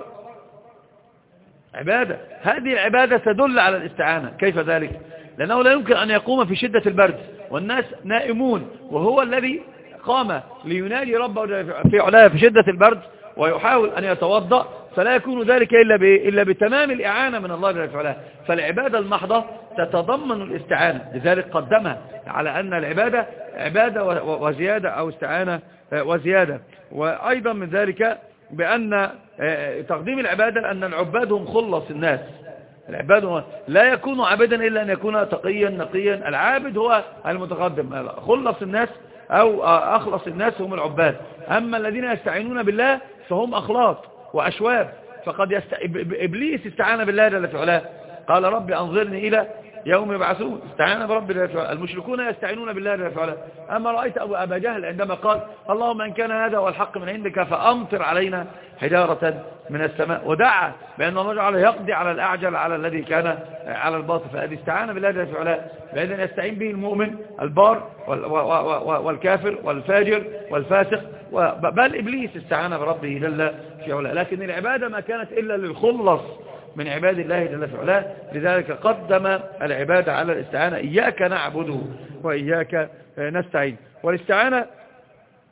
عبادة. هذه العبادة تدل على الاستعانة. كيف ذلك؟ لأنه لا يمكن أن يقوم في شدة البرد والناس نائمون، وهو الذي قام لينادي ربه في علاه في شدة البرد ويحاول أن يتوضأ، فلا يكون ذلك إلا إلا بتمام الإعانة من الله جل وعلا. فالعبادة المحضة تتضمن الاستعانة، لذلك قدمها على أن العبادة عبادة وزيادة أو استعانة وزيادة. وأيضا من ذلك بأن تقديم العبادة لأن العباد هم خلص الناس. العباد لا يكون عبدا إلا أن يكون تقيا نقيا. العابد هو المتقدم، خلص الناس أو أخلص الناس هم العباد. أما الذين يستعينون بالله فهم أخلاط وأشواب. فقد يست... إبليس استعان بالله جل وعلا، قال ربي أنظرني إلى يوم يبعثون، استعان برب جل وعلا. المشركون يستعينون بالله جل وعلا. أما رأيت أبو أبا جهل عندما قال اللهم إن كان هذا هو الحق من عندك فأمطر علينا حجارة من السماء، ودعا بأن الله جعل يقضي على الأعجل على الذي كان على الباطل. فهذه استعانة بالله جل وعلا، لأن يستعين به المؤمن البار والكافر والفاجر والفاسق، بل إبليس استعان بربه جل وعلا. لكن العبادة ما كانت إلا للخلص من عباد الله جل وعلا، لذلك قدم العبادة على الاستعانة. إياك نعبد وإياك نستعين. والاستعانة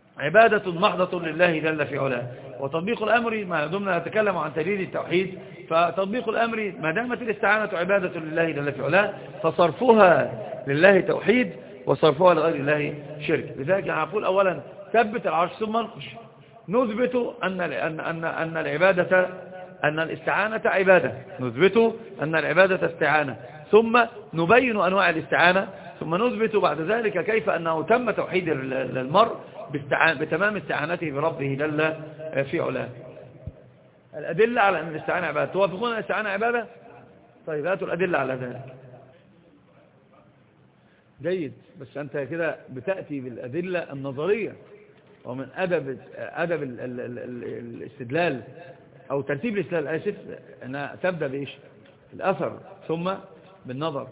عبادة محضة لله جل في علاه. وتطبيق الأمر ما دمنا نتكلم عن تجديد التوحيد، فتطبيق الأمر ما دامت الاستعانة عبادة لله جل في علاه فصرفها لله توحيد وصرفها لغير الله شرك. لذلك هنقول أولا ثبت العرش ثم انقش. نثبت أن أن أن أن العبادة أن الاستعانة عبادة، نثبت أن العبادة استعانة، ثم نبين أنواع الاستعانة، ثم نثبت بعد ذلك كيف أنه تم توحيد المرء بتمام استعانته بربه جل في علاه. الأدلة على أن الاستعانة عبادة. توافقون أن الاستعانة عبادة؟ طيب هاتوا الأدلة على ذلك. جيد، بس أنت كده بتأتي بالأدلة النظرية، ومن أدب أدب ال ال ال ال الاستدلال أو ترتيب الاستدلال آسف أنها تبدأ بإيش؟ الأثر ثم بالنظر.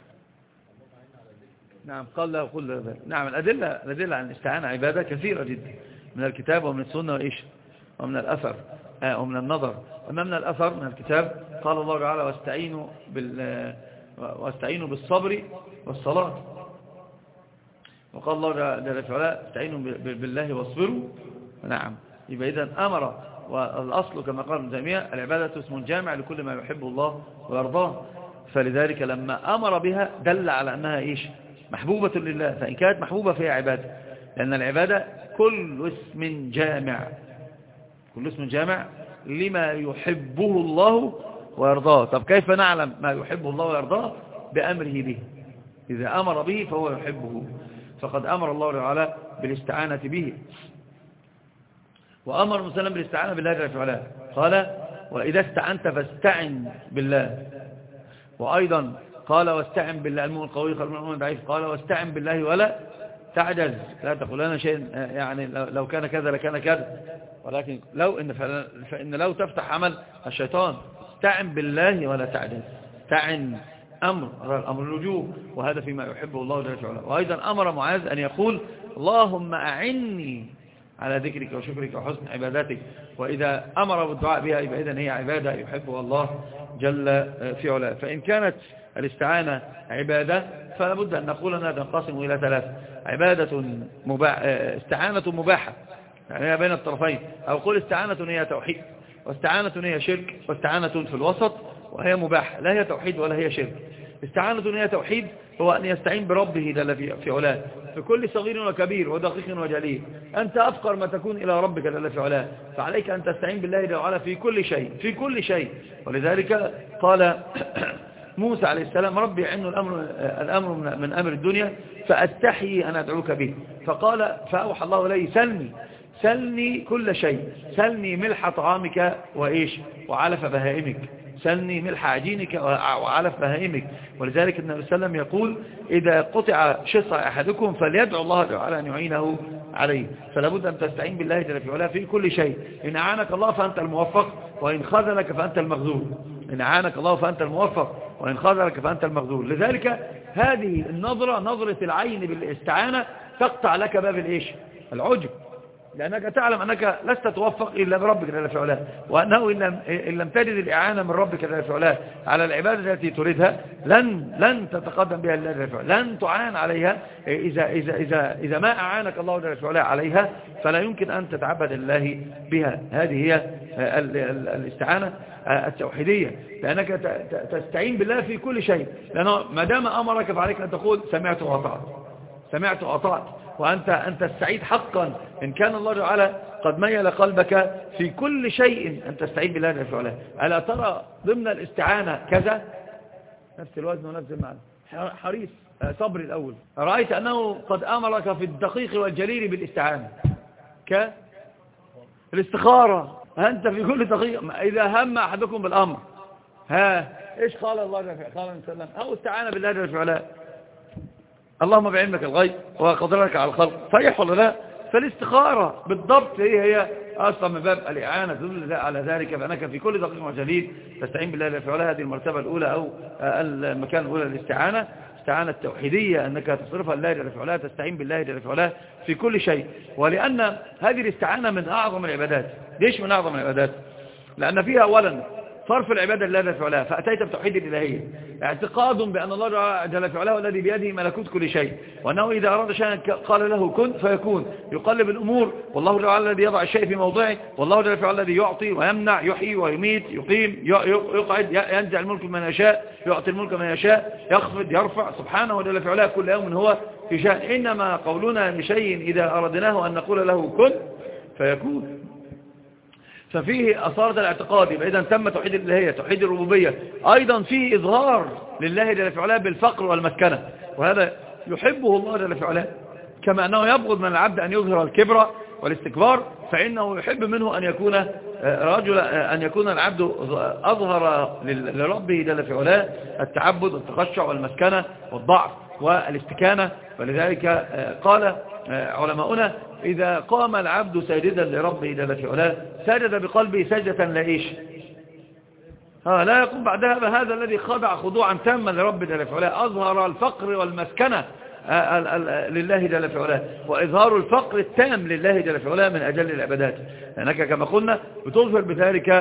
نعم قال له قل له. نعم الأدلة الأدلة عن الاستعانة عبادة كثيرة جدا من الكتاب ومن السنة وإيش ومن الأثر آه ومن النظر. أما من الأثر من الكتاب قال الله تعالى واستعينوا بال واستعينوا بالصبر والصلاة، وقال الله جل وعلا استعينوا بالله واصبروا. نعم يبقى إذن أمر، والأصل كما قال ابن تيمية العبادة اسم جامع لكل ما يحب الله ويرضاه، فلذلك لما أمر بها دل على أنها إيش محبوبة لله، فإن كانت محبوبة فهي عبادة، لأن العبادة كل اسم جامع كل اسم جامع لما يحبه الله ويرضاه. طب كيف نعلم ما يحبه الله ويرضاه؟ بأمره به، إذا أمر به فهو يحبه، فقد أمر الله تعالى بالاستعانة به، وأمر مسلم بالاستعانة بالله جل وعلا. قال وإذا استعنت فاستعن بالله، وأيضا قال واستعن بالله المؤمن القوي خير من المؤمن الضعيف، قال واستعن بالله ولا تعجز، لا تقول أنا شيء يعني لو كان كذا لكان كذا، ولكن لو إن فإن لو تفتح عمل الشيطان. استعن بالله ولا تعجز، استعن أمر الأمر الوجوب، وهذا فيما يحبه الله جل وعلا. وأيضا أمر معاذ أن يقول اللهم أعني على ذكرك وشكرك وحسن عبادتك، وإذا أمر بالدعاء بها يبقى إذن هي عبادة يحبها الله جل في علاه. فإن كانت الاستعانة عبادة فلا بد أن نقول أنها تنقسم إلى ثلاث: عبادة مباح استعانة مباحة يعني هي بين الطرفين، أو قول استعانة هي توحيد، واستعانة هي شرك، واستعانة في الوسط وهي مباحة لا هي توحيد ولا هي شرك. استعانة هي توحيد هو أن يستعين بربه جل في علاه في كل صغير وكبير ودقيق وجليل. أنت أفقر ما تكون إلى ربك جل في علاه، فعليك أن تستعين بالله جل وعلا في كل شيء في كل شيء. ولذلك قال موسى عليه السلام ربي عن الأمر, الأمر من أمر الدنيا فأستحي أن أدعوك به، فقال فأوحى الله إليه سلني سلني كل شيء، سلني ملح طعامك وإيش وعلف بهائمك، سلني ملح عجينك وعلف بهائمك. ولذلك النبي صلى الله عليه وسلم يقول إذا قطع شصع أحدكم فليدعو الله تعالى أن يعينه عليه. فلا بد أن تستعين بالله جل في علاه في كل شيء. إن أعانك الله فأنت الموفق، وإن خذلك فأنت المخذول. إن أعانك الله فأنت الموفق، وإن خذلك فأنت المخذول. لذلك هذه النظرة نظرة العين بالاستعانة تقطع لك باب الإيش العجب، لأنك تعلم أنك لست توفق إلا بربك جل في علاه، وأنه إن لم, إن لم تجد الإعانة من ربك جل في علاه على العبادة التي تريدها لن لن تتقدم بها الله جل في علاه، لن تعان عليها. إذا, إذا, إذا, إذا ما أعانك الله جل في علاه عليها فلا يمكن أن تتعبد الله بها. هذه هي الاستعانة التوحيدية، لأنك تستعين بالله في كل شيء، لأنه ما دام أمرك فعليك أن تقول سمعت وأطعت سمعت وأطعت، وأنت أنت السعيد حقا إن كان الله تعالى قد ميل قلبك في كل شيء أن تستعين بالله جل وعلا. ألا ترى ضمن الاستعانة كذا نفس الوزن ونفس المعنى حريص صبر الأول، رأيت أنه قد أمرك في الدقيق والجليل بالاستعانة كالاستخارة. أنت في كل دقيقة إذا هم أحدكم بالأمر ها إيش قال الله جل وعلا؟ قال وسلم أو استعان بالله جل وعلا اللهم بعلمك الغيب وقدرك على الخلق صحيح ولا لا؟ فالاستخارة بالضبط هي هي أصلا من باب الإعانة تدل على ذلك، فأنك في كل دقيقة وجليل تستعين بالله جل وعلا. هذه المرتبة الأولى أو المكان الأولى للاستعانة، استعانة التوحيدية أنك تصرفها لله جل وعلا، تستعين بالله جل وعلا في كل شيء. ولأن هذه الاستعانة من أعظم العبادات. ليش من أعظم العبادات؟ لأن فيها أولا صرف العبادة لله جل في علاه، فأتيت بتوحيد الإلهية، اعتقاد بأن الله جل في علاه الذي بيده ملكوت كل شيء، وأنه إذا أراد شيئا قال له كن فيكون، يقلب الأمور، والله جل وعلا الذي يضع الشيء في موضعه، والله جل في علاه الذي يعطي ويمنع، يحيي ويميت، يقيم يقعد، ينزع الملك من يشاء، يعطي الملك من يشاء، يخفض يرفع، سبحانه جل في علاه كل يوم هو في شأن. إنما قولنا لشيء إذا أردناه أن نقول له كن فيكون. ففيه أصالة الاعتقاد، يبقى إذا تم توحيد الإلهية، توحيد الربوبية، أيضا فيه إظهار لله جل في علاه بالفقر والمسكنة، وهذا يحبه الله جل في علاه، كما أنه يبغض من العبد أن يظهر الكبر والاستكبار، فإنه يحب منه أن يكون رجل أن يكون العبد أظهر لربه جل في علاه التعبد والتخشع والمسكنة والضعف والاستكانة. ولذلك قال علماؤنا إذا قام العبد ساجدا لربه جل في علاه سجد بقلبه سجدة لا إيش ها لا يقوم بعدها بهذا الذي خضع خضوعا تاما لربه جل في علاه، أظهر الفقر والمسكنة لله جل في علاه، وإظهار الفقر التام لله جل في علاه من أجل العبادات، لأنك كما قلنا بتظهر بذلك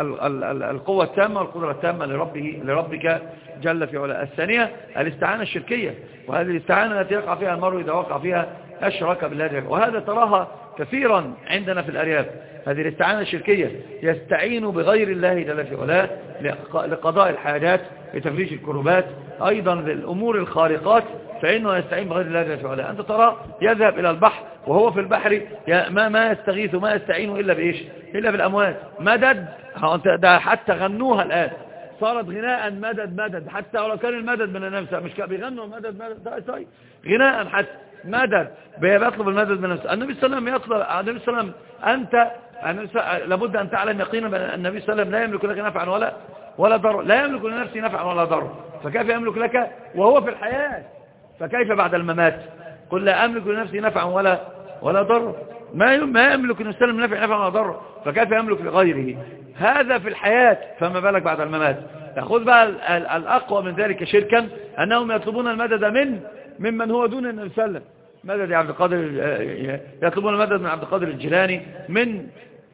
القوة التامة والقدرة التامة لربه لربك جل في علاه. الثانية الاستعانة الشركية، وهذه الاستعانة التي يقع فيها المرء إذا وقع فيها أشرك بالله جل، وهذا تراها كثيرا عندنا في الأرياف. هذه الاستعانة الشركية يستعين بغير الله جل في علاه لقضاء الحاجات، لتفريج الكربات، أيضا للأمور الخارقات، فإنه يستعين بغير الله جل في علاه. أنت ترى يذهب إلى البحر وهو في البحر ما ما يستغيث ما يستعين إلا بإيش إلا بالأموات. مدد، ده حتى غنوها الآن صارت غناء مدد مدد، حتى ولو كان المدد من النفس مش بيغنوا مدد مدد طيب غناء حتى مدد بيطلب المدد من النفس. النبي صلى الله عليه وسلم يطلب النبي صلى الله عليه وسلم أنت لابد أن تعلم يقينا بأن النبي صلى الله عليه وسلم لا يملك لك نفعا ولا ولا ضر، لا يملك لنفسه نفعا ولا ضر، فكيف يملك لك وهو في الحياة؟ فكيف بعد الممات؟ قل لا أملك لنفسي نفعا ولا ولا ضر، ما ما يملك لنفسه نفعا نفعا ولا ضر، فكيف يملك لغيره؟ هذا في الحياة، فما بالك بعد الممات؟ تأخذ بقى الأقوى من ذلك شركا أنهم يطلبون المدد من ممن هو دون النبي صلى الله عليه وسلم، مدد عبد القادر، يطلبون المدد من عبد القادر الجيلاني، من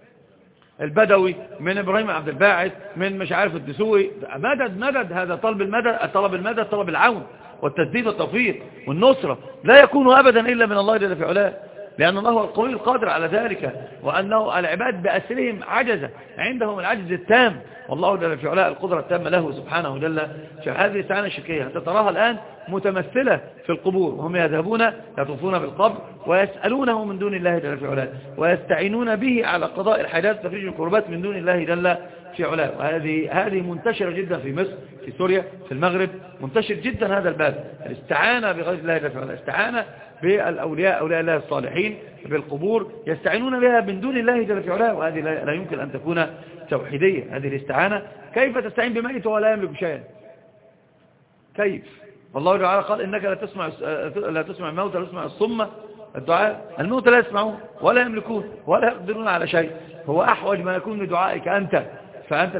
البدوي، من إبراهيم عبد الباعث، من مش عارف الدسوقي، مدد مدد. هذا طلب المدد، طلب المدد طلب العون والتسديد والتوفيق والنصرة، لا يكون أبدا إلا من الله جل في علاه، لأن الله هو القوي القادر على ذلك، وأنه العباد بأسرهم عجزة، عندهم العجز التام، والله جل في علاه القدرة التامة له سبحانه جل. هذه الاستعانة الشركية أنت تراها الآن متمثلة في القبور، وهم يذهبون يطوفون بالقبر ويسألونه من دون الله جل في علاه، ويستعينون به على قضاء الحاجات وتفريج الكربات من دون الله جل في علاه. وهذه هذه منتشرة جدا في مصر، في سوريا، في المغرب، منتشر جدا هذا الباب، الاستعانة بغير الله جل في علاه، الاستعانة بالأولياء أولياء الله الصالحين بالقبور، يستعينون بها من دون الله جل في علاه، وهذه لا يمكن أن تكون توحيدية. هذه الاستعانة كيف تستعين بميت ولا يملك شيئا؟ كيف؟ والله تعالى قال إنك لا تسمع لا تسمع الموت ولا تسمع الصم الدعاء، الموت لا يسمعون ولا يملكون ولا يقدرون على شيء، هو أحوج ما يكون لدعائك أنت، فأنت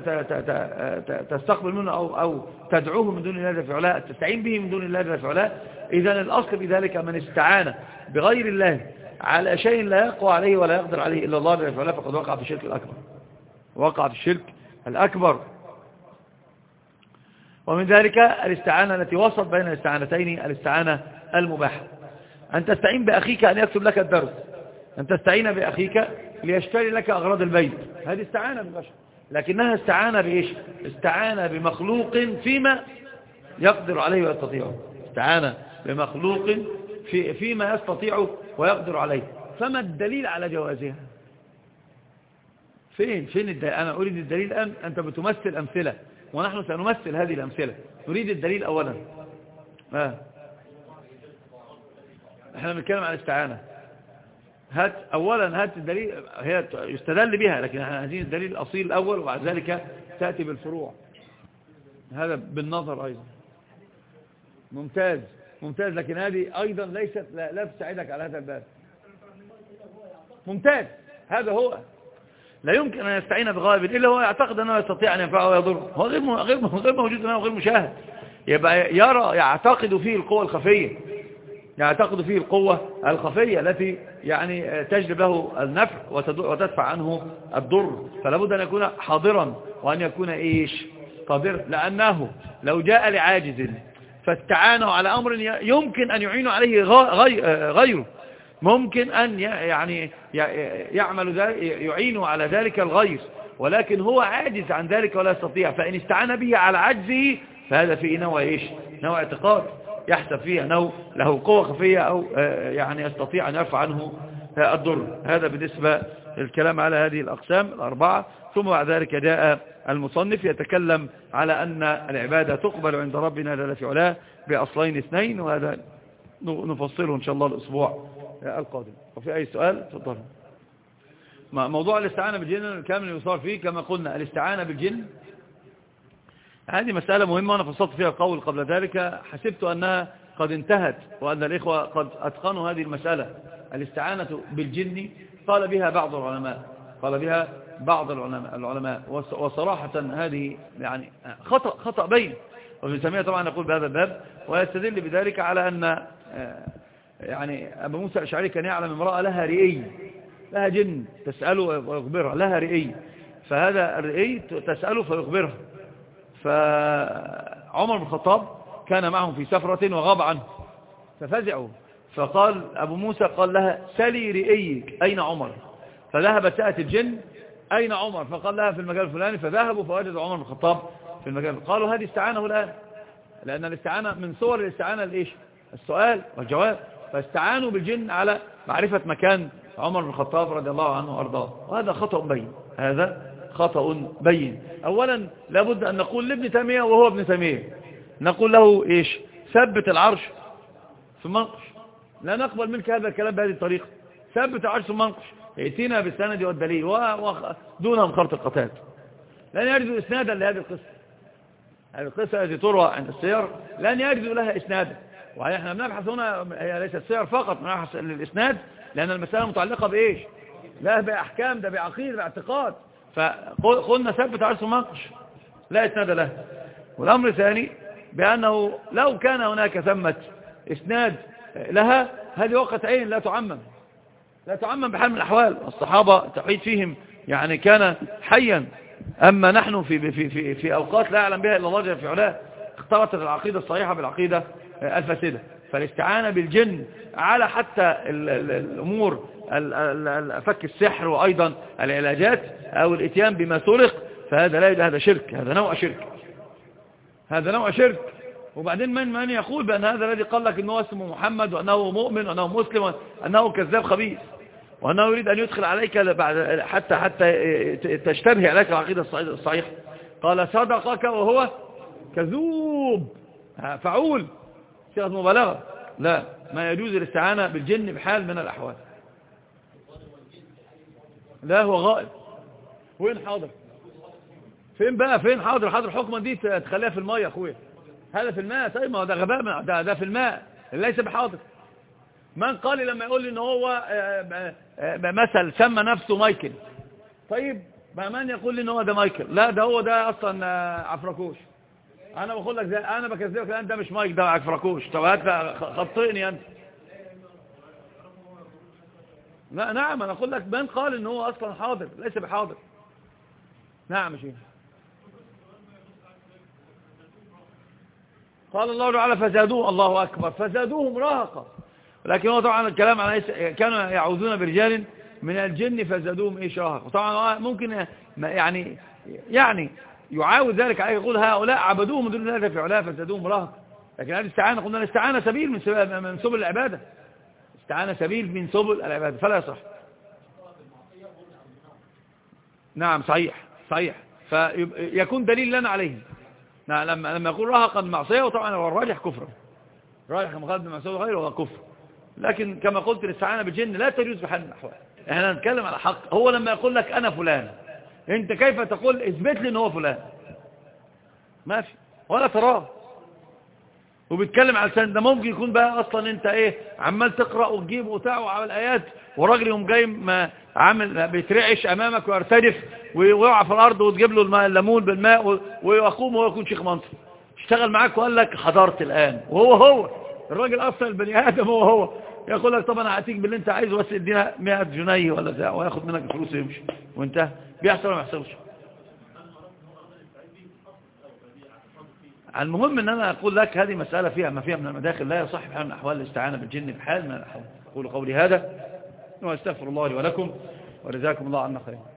تستقبل منه أو أو تدعوه من دون الله جل في علاه، تستعين به من دون الله جل في علاه. إذن الأصل بذلك من استعان بغير الله على شيء لا يقوى عليه ولا يقدر عليه إلا الله جل في علاه فقد وقع في الشرك الأكبر، وقع في الشرك الأكبر. ومن ذلك الاستعانة التي وسط بين الاستعانتين، الاستعانة المباحة، أن تستعين بأخيك أن يكتب لك الدرس، أن تستعين بأخيك ليشتري لك أغراض البيت، هذه استعانة بالبشر، لكنها استعانة بإيش؟ استعانة بمخلوق فيما يقدر عليه ويستطيعه، استعانة بمخلوق في فيما يستطيع ويقدر عليه. فما الدليل على جوازها؟ فين فين الدليل؟ أنا أريد الدليل الآن. أنت بتمثل أمثلة ونحن سنمثل هذه الأمثلة، نريد الدليل أولا. آه. احنا بنتكلم عن الاستعانة، هات أولا هات الدليل، هي يستدل بها، لكن احنا عايزين الدليل الأصيل الأول، وبعد ذلك تأتي بالفروع، هذا بالنظر أيضا. ممتاز ممتاز، لكن هذه أيضا ليست لا, لا تساعدك على هذا الباب. ممتاز، هذا هو لا يمكن أن يستعين بغائب إلا هو يعتقد أنه يستطيع أن ينفعه ويضره، هو غير غير غير موجود أمامه وغير مشاهد، يبقى يرى يعتقد فيه القوة الخفية، يعتقد فيه القوة الخفية التي يعني تجلب له النفع وتدفع عنه الضر، فلا بد أن يكون حاضرا وأن يكون إيش قادر، لأنه لو جاء لعاجز فاستعانوا على أمر يمكن أن يعين عليه غيره، ممكن أن يعني يعمل يعين على ذلك الغير، ولكن هو عاجز عن ذلك ولا يستطيع، فإن استعان به على عجزه فهذا فيه نوع إيش نوع اعتقاد يحسب فيه أنه له قوة خفية أو يعني يستطيع أن يرفع عنه الضر. هذا بالنسبة للكلام على هذه الأقسام الأربعة. ثم بعد ذلك جاء المصنف يتكلم على أن العبادة تقبل عند ربنا جل في علاه بأصلين اثنين، وهذا نفصله إن شاء الله الأسبوع القادم. وفي أي سؤال تفضل. موضوع الاستعانة بالجن كامل يصار فيه كما قلنا. الاستعانة بالجن هذه مسألة مهمة وأنا فصلت فيها القول قبل ذلك، حسبت أنها قد انتهت وأن الإخوة قد أتقنوا هذه المسألة. الاستعانة بالجن قال بها بعض العلماء قال بها بعض العلماء, العلماء وصراحة هذه يعني خطأ خطأ بين، وابن تيمية طبعا يقول بهذا الباب ويستدل بذلك على أن يعني أبو موسى الأشعري كان يعلم امرأة لها رئي، لها جن تسأله ويخبرها، لها رئي، فهذا الرئي تسأله فيخبرها. فعمر بن الخطاب كان معهم في سفرة وغاب عنه ففزعوا، فقال أبو موسى قال لها سلي رئيك أين عمر؟ فذهبت سألت الجن أين عمر؟ فقال لها في المكان الفلاني، فذهبوا فوجدوا عمر بن الخطاب في المكان. قالوا هذه استعانة الآن، لأن الاستعانة من صور الاستعانة الإيش؟ السؤال والجواب، فاستعانوا بالجن على معرفة مكان عمر بن الخطاب رضي الله عنه وأرضاه، وهذا خطأ بين. هذا خطأ بين. أولا لابد أن نقول لابن تيمية وهو ابن تيمية، نقول له إيش؟ ثبت العرش ثم انقش. لا نقبل منك هذا الكلام بهذه الطريقة. ثبت العرش ثم انقش، ائتنا بالسند والدليل ودونهم خرط القتاد. لن يجدوا إسنادا لهذه القصة. هذه القصة التي تروى عند السير لن يجدوا لها إسنادا، ونحن بنبحث هنا هي ليست السير فقط، بنبحث للإسناد لأن المسألة متعلقة بإيش؟ لا بأحكام، ده بعقيدة باعتقاد. فقلنا ثبت عرش منقش لا إسناد له. والأمر الثاني بأنه لو كان هناك ثمة إسناد لها هذه وقت عين لا تعمم، لا تعمم بحال من الأحوال. الصحابة تحيد فيهم يعني كان حيا، أما نحن في, في, في, في أوقات لا يعلم بها إلا الله جل في علاه اختلطت العقيدة الصحيحة بالعقيدة الفاسدة. فالاستعانة بالجن على حتى الأمور فك السحر وأيضا العلاجات أو الاتيان بما سرق فهذا لا، هذا شرك، هذا نوع شرك، هذا نوع شرك. وبعدين من من يقول بأن هذا الذي قال لك أنه اسمه محمد وأنه مؤمن وأنه مسلم وأنه كذاب خبيث وأنه يريد أن يدخل عليك بعد حتى حتى تشتبه عليك العقيدة الصحيحة، قال صدقك وهو كذوب فعول، صيغة مبالغة. لا، ما يجوز الاستعانة بالجن بحال من الأحوال. لا هو غائب. وين حاضر؟ فين بقى؟ فين حاضر؟ حاضر حكما دي تخليها في الماء يا أخويا، هذا في الماء. طيب ما هو ده غباء، ده, ده في الماء ليس بحاضر. من قال لما يقول لي ان هو مثل سمى نفسه مايكل، طيب ما من يقول لي ان هو ده مايكل؟ لا ده هو ده اصلا عفركوش. انا بقول لك ده، انا بكذبك انت مش مايك، ده عفركوش. طب هات خطئني انت. لا نعم انا اقول لك من قال ان هو اصلا حاضر ليس بحاضر. نعم شيخ. قال الله تعالى فزادوه، الله أكبر، فزادوهم رهقا. لكن هو طبعا الكلام على كانوا يعوذون برجال من الجن فزادوهم إيش رهقا. طبعا ممكن يعني يعني يعاود ذلك عليه، يقول هؤلاء عبدوهم من دون الله في علاه فزادوهم رهقا. لكن هذه الاستعانة قلنا الاستعانة سبيل من من سبل العبادة، استعانة سبيل من سبل العبادة فلا يصح. نعم صحيح صحيح، فيكون دليل لنا عليه. لما لما يقول رهقا معصية، وطبعا هو الراجح كفر، راجح كما قال المعصية وغيره هو كفر. لكن كما قلت الاستعانة بالجن لا تجوز بحال من الأحوال. احنا نتكلم على حق. هو لما يقول لك أنا فلان، انت كيف تقول اثبت لي ان هو فلان؟ ما في ولا تراه. وبيتكلم على لسان ده، ممكن يكون بقى اصلا انت ايه عمال تقرأ وتجيب وتعوى على الآيات، وراجل يوم جاي ما عامل بيترعش امامك ويرتدف ويقع في الارض وتجيب له الماء الليمون بالماء ويقوم وهو يكون شيخ منصب اشتغل معاك وقال لك حضرت الآن، وهو هو الراجل اصلا البني ادم هو هو يقول لك طب انا هاتيك باللي انت عايزه بس ادينا مئة جنيه ولا بتاع، وياخد منك الفلوس ويمشي وانت بيحصل ولا ما بيحصلش؟ المهم ان انا اقول لك هذه مسألة فيها ما فيها من المداخل، لا يصح بحال من الاحوال الاستعانة بالجن بحال من الاحوال. اقول قولي هذا واستغفر الله لي ولكم وجزاكم الله عنا خيرا.